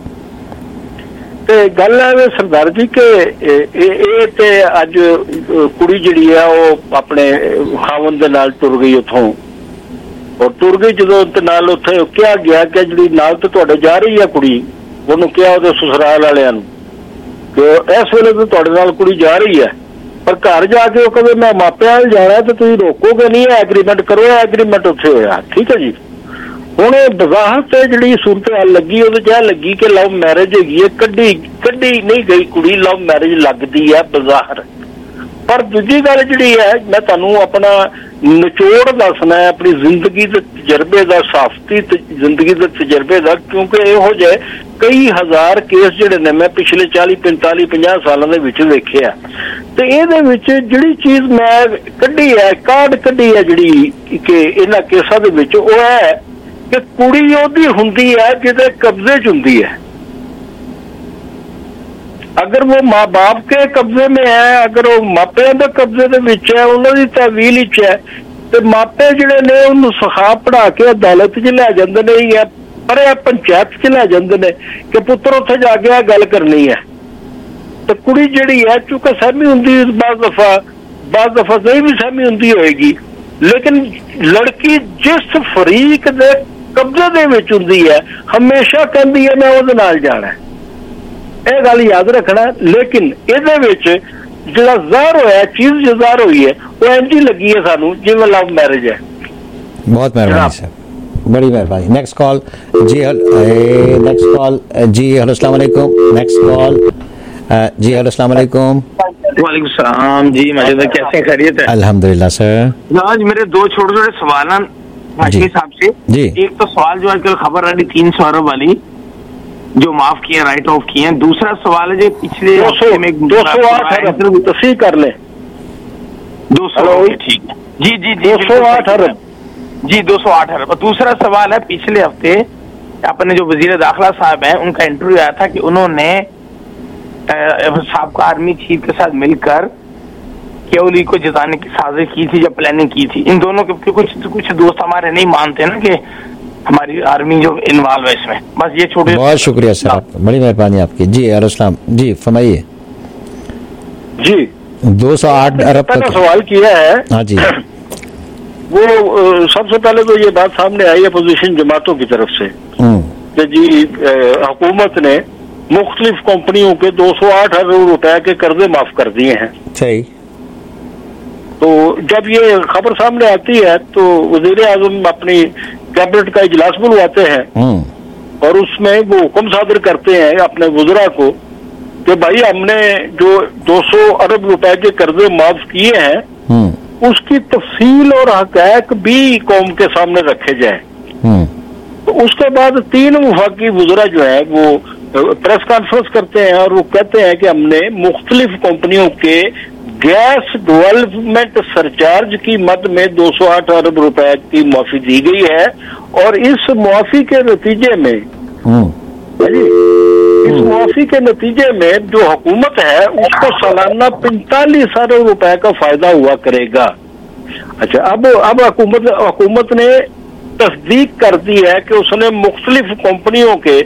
ਤੇ ਗੱਲ ਹੈ ਸਰਦਾਰ ਜੀ ਕਿ ਇਹ ਤੇ ਅੱਜ ਕੁੜੀ ਜਿਹੜੀ ਆ ਉਹ ਆਪਣੇ ਖਾਵਨ ਦੇ ਨਾਲ ਟੁਰ ਗਈ ਉੱਥੋਂ, ਔਰ ਟੁਰ ਗਈ ਜਦੋਂ ਤੇ ਨਾਲ ਉੱਥੇ ਕਿਹਾ ਗਿਆ ਕਿ ਜਿਹੜੀ ਨਾਲ ਤੇ ਤੁਹਾਡੇ ਜਾ ਰਹੀ ਆ ਕੁੜੀ, ਉਹਨੂੰ ਕਿਹਾ ਉਹਦੇ ਸਸੁਰਾਲ ਵਾਲਿਆਂ ਨੂੰ ਕਿ ਇਸ ਵੇਲੇ ਤੇ ਤੁਹਾਡੇ ਨਾਲ ਕੁੜੀ ਜਾ ਰਹੀ ਹੈ, ਪਰ ਘਰ ਜਾ ਕੇ ਉਹ ਕਹੇ ਮੈਂ ਮਾਪਿਆਂ ਨਾਲ ਜਾਣਾ ਤੇ ਤੁਸੀਂ ਰੋਕੋਗੇ ਨਹੀਂ, ਐਗਰੀਮੈਂਟ ਕਰੋ। ਐਗਰੀਮੈਂਟ ਉੱਥੇ ਹੋਇਆ, ਠੀਕ ਹੈ ਜੀ। ਹੁਣ ਵਜ਼ਾਹਤ ਤੇ ਜਿਹੜੀ ਸੂਰਤ ਹਾਲ ਲੱਗੀ ਉਹਦੇ ਚ ਲੱਗੀ ਕਿ ਲਵ ਮੈਰਿਜ ਹੈਗੀ ਹੈ, ਕੱਢੀ ਕੱਢੀ ਨਹੀਂ ਗਈ ਕੁੜੀ, ਲਵ ਮੈਰਿਜ ਲੱਗਦੀ ਹੈ ਬਜ਼ਾਹਰ, ਪਰ ਪਰ ਦੂਜੀ ਗੱਲ ਜਿਹੜੀ ਹੈ, ਮੈਂ ਤੁਹਾਨੂੰ ਆਪਣਾ ਨਿਚੋੜ ਦੱਸਣਾ ਹੈ ਆਪਣੀ ਜ਼ਿੰਦਗੀ ਦੇ ਤਜਰਬੇ ਦਾ, ਸਾਫ਼ਤੀ ਜ਼ਿੰਦਗੀ ਦੇ ਤਜਰਬੇ ਦਾ, ਕਿਉਂਕਿ ਇਹੋ ਜਿਹੇ ਕਈ ਹਜ਼ਾਰ ਕੇਸ ਜਿਹੜੇ ਨੇ ਮੈਂ ਪਿਛਲੇ ਚਾਲੀ ਪੰਤਾਲੀ ਪੰਜਾਹ ਸਾਲਾਂ ਦੇ ਵਿੱਚ ਵੇਖਿਆ। ਤੇ ਇਹਦੇ ਵਿੱਚ ਜਿਹੜੀ ਚੀਜ਼ ਮੈਂ ਕੱਢੀ ਹੈ, ਕਾਢ ਕੱਢੀ ਹੈ ਜਿਹੜੀ ਕਿ ਇਹਨਾਂ ਕੇਸਾਂ ਦੇ ਵਿੱਚ, ਉਹ ਹੈ ਕਿ ਕੁੜੀ ਉਹਦੀ ਹੁੰਦੀ ਹੈ ਜਿਹਦੇ ਕਬਜ਼ੇ 'ਚ ਹੁੰਦੀ है। अगर वो माँ बाप के कब्जे में है, अगर वो मापिਆਂ ਦੇ ਕਬਜ਼ੇ ਦੇ ਵਿੱਚ ਹੈ, ਉਹਨਾਂ ਦੀ ਤਹਵੀਲ ਵਿੱਚ ਹੈ, ਤੇ ਮਾਪੇ ਜਿਹੜੇ ਨੇ ਉਹਨੂੰ ਸਿਖਾ ਪੜਾ ਕੇ ਅਦਾਲਤ 'ਚ ਲੈ ਜਾਂਦੇ ਨੇ ਜਾਂ ਪਰ ਇਹ ਪੰਚਾਇਤ 'ਚ ਲੈ ਜਾਂਦੇ ਨੇ ਕਿ ਪੁੱਤਰ ਉੱਥੇ ਜਾ ਕੇ ਗੱਲ ਕਰਨੀ ਹੈ। ਤੇ ਕੁੜੀ ਜਿਹੜੀ ਹੈ ਚੁੱਕਾ ਸਹਿਮੀ ਹੁੰਦੀ, ਬਾਜ਼ ਦਫਾ ਬਾਜ਼ ਦਫਾ ਨਹੀਂ ਵੀ ਸਹਿਮੀ ਹੁੰਦੀ ਹੋਏਗੀ, ਲੇਕਿਨ ਲੜਕੀ ਜਿਸ ਫਰੀਕ ਦੇ ਕਬਜ਼ੇ ਦੇ ਵਿੱਚ ਹੁੰਦੀ ਹੈ ਹਮੇਸ਼ਾ ਕਹਿੰਦੀ ਹੈ ਮੈਂ ਉਹਦੇ ਨਾਲ ਜਾਣਾ। ਇਹ ਗੱਲ ਯਾਦ ਰੱਖਣਾ। ਲੇਕਿਨ ਇਹਦੇ ਵਿੱਚ ਜਿਹੜਾ ਜ਼ਾਹਰ ਹੋਇਆ, ਚੀਜ਼ ਜੋ ਜ਼ਾਹਰ ਹੋਈ ਹੈ, ਉਹ ਇੰਝ ਹੀ ਲੱਗੀ ਹੈ ਸਾਨੂੰ ਜਿਵੇਂ ਲਵ ਮੈਰਿਜ ਹੈ। ਬਹੁਤ ਮਿਹਰਬਾਨੀ ਸਰ, बड़ी मेहरबानी। नेक्स्ट कॉल जी, नेक्स्ट कॉल जी, हेलो अस्सलाम वालेकुम। नेक्स्ट कॉल जी, हेलो अस्सलाम वालेकुम। वालेकुम सलाम जी, मजे में कैसे, खैरियत है? अल्हम्दुलिल्लाह सर। आज मेरे दो छोटे छोटे सवाल हैं हाशमी साहब से जी। एक तो सवाल जो आजकल खबर आ रही तीन सौ अरब वाली जो माफ किए, राइट ऑफ किए हैं। दूसरा सवाल है जो पिछले दो सौ आठ अरब तस्वीर कर ले, दो सौ ठीक है जी जी जी, दो सौ आठ अरब जी, दो सौ आठ अरब। दूसरा सवाल है, पिछले हफ्ते अपने जो वजीर दाखिला साहब हैं उनका इंटरव्यू आया था कि उन्होंने साहब का आर्मी चीफ के साथ मिलकर केवली को जिताने की साजिश की थी या प्लानिंग की थी। इन दोनों के कुछ कुछ दोस्त हमारे नहीं मानते ना कि हमारी आर्मी जो इन्वॉल्व है इसमें। बस ये छोटे। बहुत शुक्रिया सर, आप बड़ी मेहरबानी आपकी जी। अलैकुम जी, फरमाइए जी। दो सौ आठ अरब का सवाल किया है। हाँ जी। वो सबसे पहले तो ये बात सामने आई है अपोजिशन जमातों की तरफ से कि जी हुकूमत ने मुख्तलिफ कंपनियों के दो सौ आठ अरब रुपए के कर्जे माफ कर दिए हैं। सही। तो जब ये खबर सामने आती है तो वजीर आजम अपनी कैबिनेट का इजलास बुलवाते हैं और उसमें वो हुक्म सादर करते हैं अपने वज़रा को कि भाई हमने जो दो सौ अरब रुपए के कर्जे माफ किए हैं उसकी तफसील और हक़ाइक़ भी कौम के सामने रखे जाए। तो उसके बाद तीन वफाकी वज़रा जो है वो प्रेस कॉन्फ्रेंस करते हैं और वो कहते हैं कि हमने मुख्तलिफ कंपनियों के गैस डेवलपमेंट सरचार्ज की मद में दो सौ आठ अरब रुपए की मुआफी दी गई है और इस मुआफी के नतीजे में इस मुआफी के नतीजे में जो हुकूमत है उसको सालाना पैंतालीस अरब रुपए का फायदा हुआ करेगा। अच्छा, अब अब हुकूमत हुकूमत ने तस्दीक कर दी है कि उसने मुख्तलिफ कंपनियों के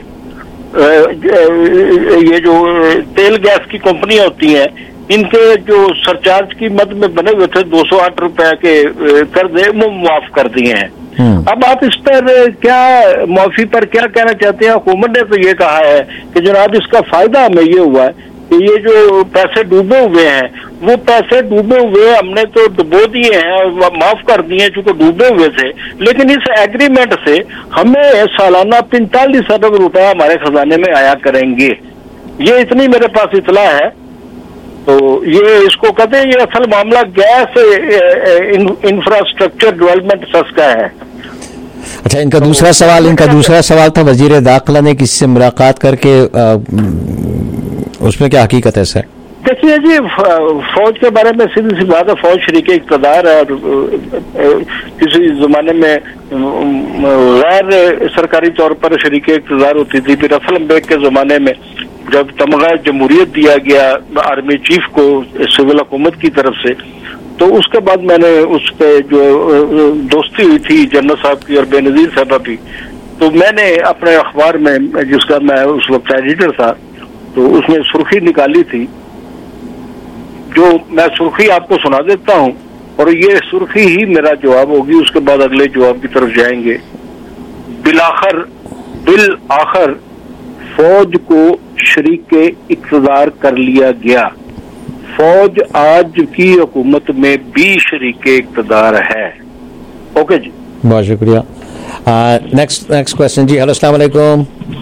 ये जो तेल गैस की कंपनियां होती हैं इनके जो सरचार्ज की मद में बने हुए थे दो सौ आठ रुपए के कर्जे वो माफ कर दिए हैं। अब आप इस पर क्या माफी पर क्या कहना चाहते हैं? हुकूमत ने तो ये कहा है कि जनाब इसका फायदा हमें ये हुआ है कि ये जो पैसे डूबे हुए हैं वो पैसे डूबे हुए हमने तो डुबो दिए हैं और माफ कर दिए चूंकि डूबे हुए थे, लेकिन इस एग्रीमेंट से हमें सालाना पैंतालीस अरब रुपए हमारे खजाने में आया करेंगे। ये इतनी मेरे पास इतला है। तो ये इसको कहते हैं, ये असल मामला गैस इंफ्रास्ट्रक्चर डेवलपमेंट ट्रस्ट का है। अच्छा, इनका दूसरा सवाल इनका दूसरा सवाल था वजीर दाखिला ने किसी से मुलाकात करके आ, उसमें क्या हकीकत है सर? देखिए जी, फौज के बारे में सीधी सी बात है, फौज शरीक इक़्तिदार है और किसी जमाने में गैर सरकारी तौर पर शरीक इक़्तिदार होती थी। फिर असलम बेग के जमाने में जब तमगा जमहूरियत दिया गया आर्मी चीफ को सिविल हुकूमत की तरफ से, तो उसके बाद मैंने उस पर जो दोस्ती हुई थी जनरल साहब की और बेनजीर साहबा की, तो मैंने अपने अखबार में जिसका मैं उस वक्त एडिटर था तो उसमें सुर्खी निकाली थी, जो मैं सुर्खी आपको सुना देता हूं और ये सुर्खी ही मेरा जवाब होगी, उसके बाद अगले जवाब की तरफ जाएंगे। बिलाखर बिल आखिर फौज को शरीक इक़्तिदार कर लिया गया। फौज आज की हुकूमत में भी शरीक इक़्तिदार है। ओके जी, बहुत शुक्रिया। नेक्स्ट नेक्स्ट क्वेश्चन जी। हेलो अस्सलाम वालेकुम।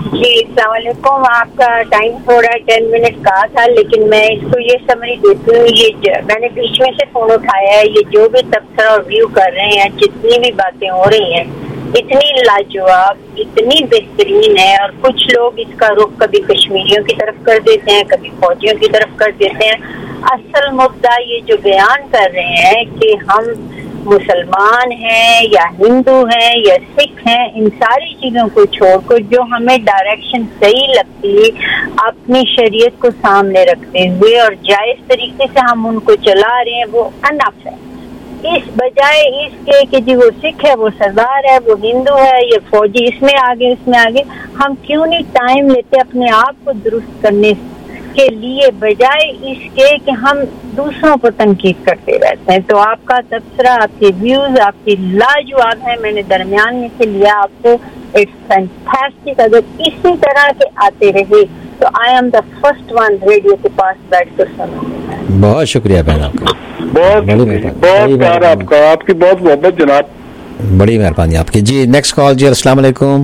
جی السلام علیکم. آپ کا ٹائم تھوڑا ٹین منٹ کا تھا, لیکن میں اس کو یہ سمری دیتی ہوں. یہ میں نے بیچ میں سے فون اٹھایا ہے, یہ جو بھی تبصرہ اور ویو کر رہے ہیں, جتنی بھی باتیں ہو رہی ہیں, اتنی لاجواب, اتنی بہترین ہے. اور کچھ لوگ اس کا رخ کبھی کشمیریوں کی طرف کر دیتے ہیں, کبھی فوجیوں کی طرف کر دیتے ہیں. اصل مدعا یہ جو بیان کر رہے ہیں کہ ہم مسلمان ہیں یا ہندو ہیں یا سکھ ہیں, ان ساری چیزوں کو چھوڑ کر جو ہمیں ڈائریکشن صحیح لگتی ہے اپنی شریعت کو سامنے رکھتے ہوئے اور جائز طریقے سے ہم ان کو چلا رہے ہیں, وہ انف ہے. اس بجائے اس کے کہ جی وہ سکھ ہے, وہ سردار ہے, وہ ہندو ہے, یہ فوجی, اس میں آگے اس میں آگے, ہم کیوں نہیں ٹائم لیتے اپنے آپ کو درست کرنے کے لیے, بجائے اس کے کہ ہم دوسروں کو تنقید کرتے رہتے ہیں. تو آپ کا تبصرہ, آپ کے ویوز, آپ کی لاجواب ہے. میں نے درمیان میں سے لیا آپ کو, اٹس فینٹاسٹک. اگر اسی طرح کے آتے رہے تو I am the first one radio کے پاس بیٹھ کر سنوں. بہت شکریہ بہن آپ کا, بہت بہت پیار آپ کا, آپ کی بہت محبت جناب, بڑی مہربانی آپ کی. جی نیکسٹ کال. جی السلام علیکم.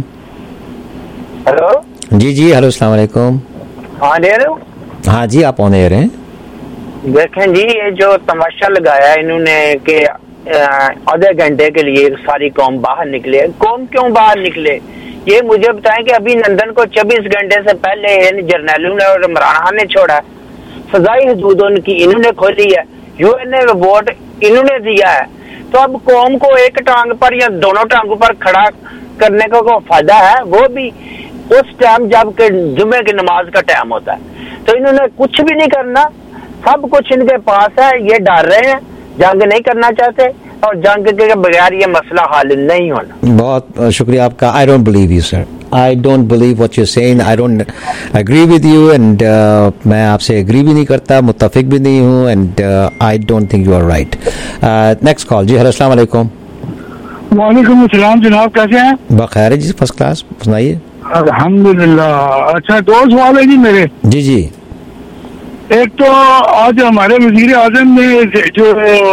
ہلو. جی جی ہلو السلام علیکم. ہاں دے رہے ہو. ہاں جی آپ آن ایئر ہیں. دیکھیں جی, یہ جو تماشا لگایا انہوں نے کہ آدھے گھنٹے کے لیے ساری قوم باہر نکلے, قوم کیوں باہر نکلے یہ مجھے بتائیں. کہ ابھی لندن کو چوبیس گھنٹے سے پہلے جرنیلوں نے اور عمران خان نے چھوڑا, فضائی حدود ان کی انہوں نے کھولی ہے, یو این نے ووٹ انہوں نے دیا ہے. تو اب قوم کو ایک ٹانگ پر یا دونوں ٹانگوں پر کھڑا کرنے کا کوئی فائدہ ہے, وہ بھی اس ٹائم جب کہ جمعے کی نماز کا ٹائم ہوتا ہے. تو انہوں نے کچھ بھی نہیں کرنا, سب کچھ ان کے پاس ہے. یہ ڈر رہے ہیں, جنگ نہیں کرنا چاہتے, اور جنگ کے بغیر یہ مسئلہ حل نہیں ہونا. بہت شکریہ آپ کا. I don't believe you sir, I don't believe what you saying, I don't agree with you, and میں آپ سے اگری بھی نہیں کرتا, متفق بھی نہیں ہوں, and I don't think you are right. Next call. جی ہلو السلام علیکم. وعلیکم السلام جناب, کیسے ہیں؟ بخیر ہے جی, فرسٹ کلاس, سنائیے. الحمدللہ. اچھا دو سوال ہے جی میرے. جی جی. ایک تو آج ہمارے وزیر اعظم نے جو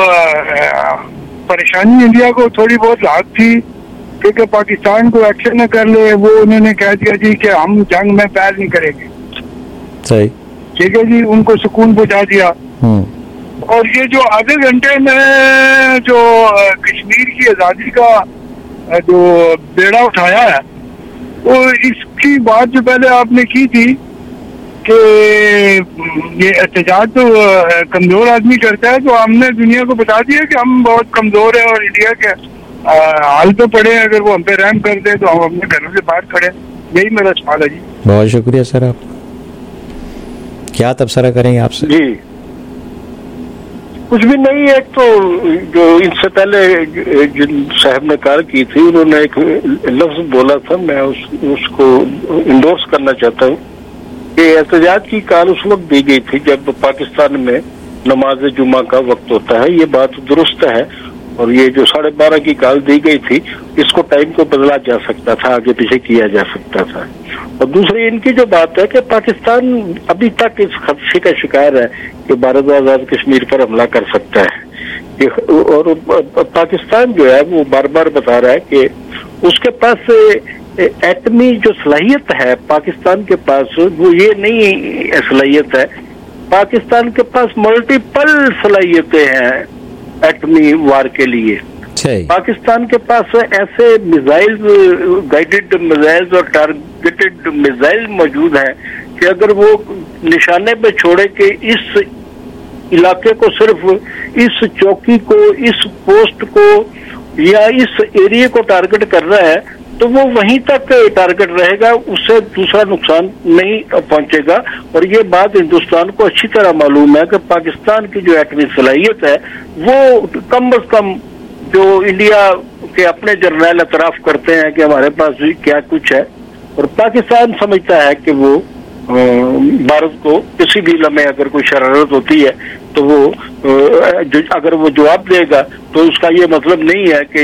پریشانی انڈیا کو تھوڑی بہت لاحق تھی کہ پاکستان کو ایکشن نہ کر لے, وہ انہوں نے کہہ دیا جی کہ ہم جنگ میں پہل نہیں کریں گے. صحیح, ٹھیک ہے جی, ان کو سکون پہنچا دیا. اور یہ جو آدھے گھنٹے میں جو کشمیر کی آزادی کا جو بیڑا اٹھایا ہے, وہ اس کی بات جو پہلے آپ نے کی تھی کہ یہ احتجاج تو کمزور آدمی کرتا ہے, تو ہم نے دنیا کو بتا دیا کہ ہم بہت کمزور ہیں اور انڈیا کے حال پہ پڑے ہیں, اگر وہ ہم پہ رحم کر دیں تو ہم اپنے گھروں سے باہر کھڑے. یہی میرا سوال ہے جی. بہت شکریہ سر. آپ کیا تبصرہ کریں گے آپ سے؟ جی کچھ بھی نہیں. ایک تو جو ان سے پہلے جن صاحب نے کار کی تھی, انہوں نے ایک لفظ بولا تھا, میں اس, اس کو انڈورس کرنا چاہتا ہوں کہ احتجاج کی کال اس وقت دی گئی تھی جب پاکستان میں نماز جمعہ کا وقت ہوتا ہے. یہ بات درست ہے, اور یہ جو ساڑھے بارہ کی کال دی گئی تھی, اس کو ٹائم کو بدلا جا سکتا تھا, آگے پیچھے کیا جا سکتا تھا. اور دوسری ان کی جو بات ہے کہ پاکستان ابھی تک اس خدشے کا شکار ہے کہ بھارت آزاد کشمیر پر حملہ کر سکتا ہے, اور پاکستان جو ہے وہ بار بار بتا رہا ہے کہ اس کے پاس ایٹمی جو صلاحیت ہے پاکستان کے پاس, وہ یہ نہیں صلاحیت ہے. پاکستان کے پاس ملٹیپل صلاحیتیں ہیں ایٹمی وار کے لیے. پاکستان کے پاس ایسے میزائل, گائیڈڈ میزائل اور ٹارگیٹڈ میزائل موجود ہیں کہ اگر وہ نشانے پہ چھوڑے کہ اس علاقے کو, صرف اس چوکی کو, اس پوسٹ کو یا اس ایریے کو ٹارگٹ کر رہا ہے, تو وہ وہیں تک ٹارگٹ رہے گا, اس سے دوسرا نقصان نہیں پہنچے گا. اور یہ بات ہندوستان کو اچھی طرح معلوم ہے کہ پاکستان کی جو ایٹمی صلاحیت ہے وہ کم از کم جو انڈیا کے اپنے جرنیل اعتراف کرتے ہیں کہ ہمارے پاس بھی کیا کچھ ہے, اور پاکستان سمجھتا ہے کہ وہ بھارت کو کسی بھی لمحے اگر کوئی شرارت ہوتی ہے تو وہ اگر وہ جواب دے گا تو اس کا یہ مطلب نہیں ہے کہ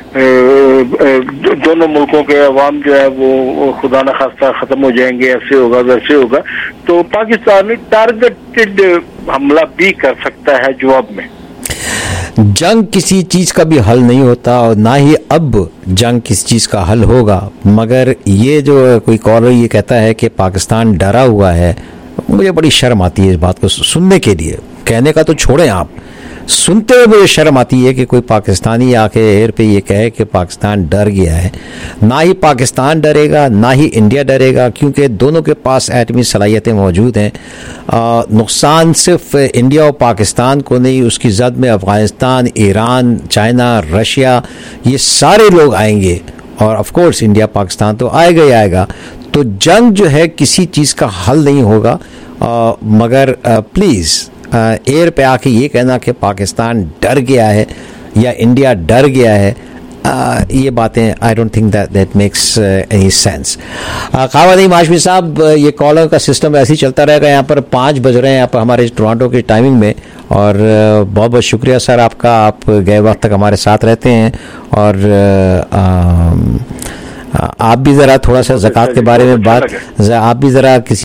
یہ دونوں ملکوں کے عوام جو ہے وہ خدا نخواستہ ختم ہو جائیں گے, ایسے ہوگا ویسے ہوگا. تو پاکستان ٹارگیٹڈ حملہ بھی کر سکتا ہے جواب میں. जंग किसी चीज़ का भी हल नहीं होता और ना ही अब जंग किसी चीज़ का हल होगा, मगर ये जो कोई कॉलर ये कहता है कि पाकिस्तान डरा हुआ है, मुझे बड़ी शर्म आती है इस बात को सुनने के लिए। कहने का तो छोड़ें, आप सुनते हुए मुझे शर्म आती है कि कोई पाकिस्तानी आके एयर पे ये कहे कि पाकिस्तान डर गया है। ना ही पाकिस्तान डरेगा, ना ही इंडिया डरेगा, क्योंकि दोनों के पास एटमी सलाहियतें मौजूद हैं। आ, नुकसान सिर्फ इंडिया और पाकिस्तान को नहीं, उसकी जद में अफ़गानिस्तान, ईरान, चाइना, रशिया, ये सारे लोग आएंगे और ऑफ कोर्स इंडिया पाकिस्तान तो आएगा ही आएगा। तो जंग जो है किसी चीज़ का हल नहीं होगा, आ, मगर प्लीज़ एयर पे आके ये कहना कि पाकिस्तान डर गया है या इंडिया डर गया है, आ, ये बातें I don't think that that makes any sense. खावा नहीं हाशमी साहब, ये कॉलर का सिस्टम ऐसे ही चलता रहेगा। यहाँ पर पाँच बज रहे हैं यहाँ पर हमारे टोरंटो की टाइमिंग में, और बहुत बहुत शुक्रिया सर आपका, आप गए वक्त तक हमारे साथ रहते हैं। और आ, आप भी ज़रा थोड़ा सा ज़कात के बारे में बात, आप भी ज़रा किसी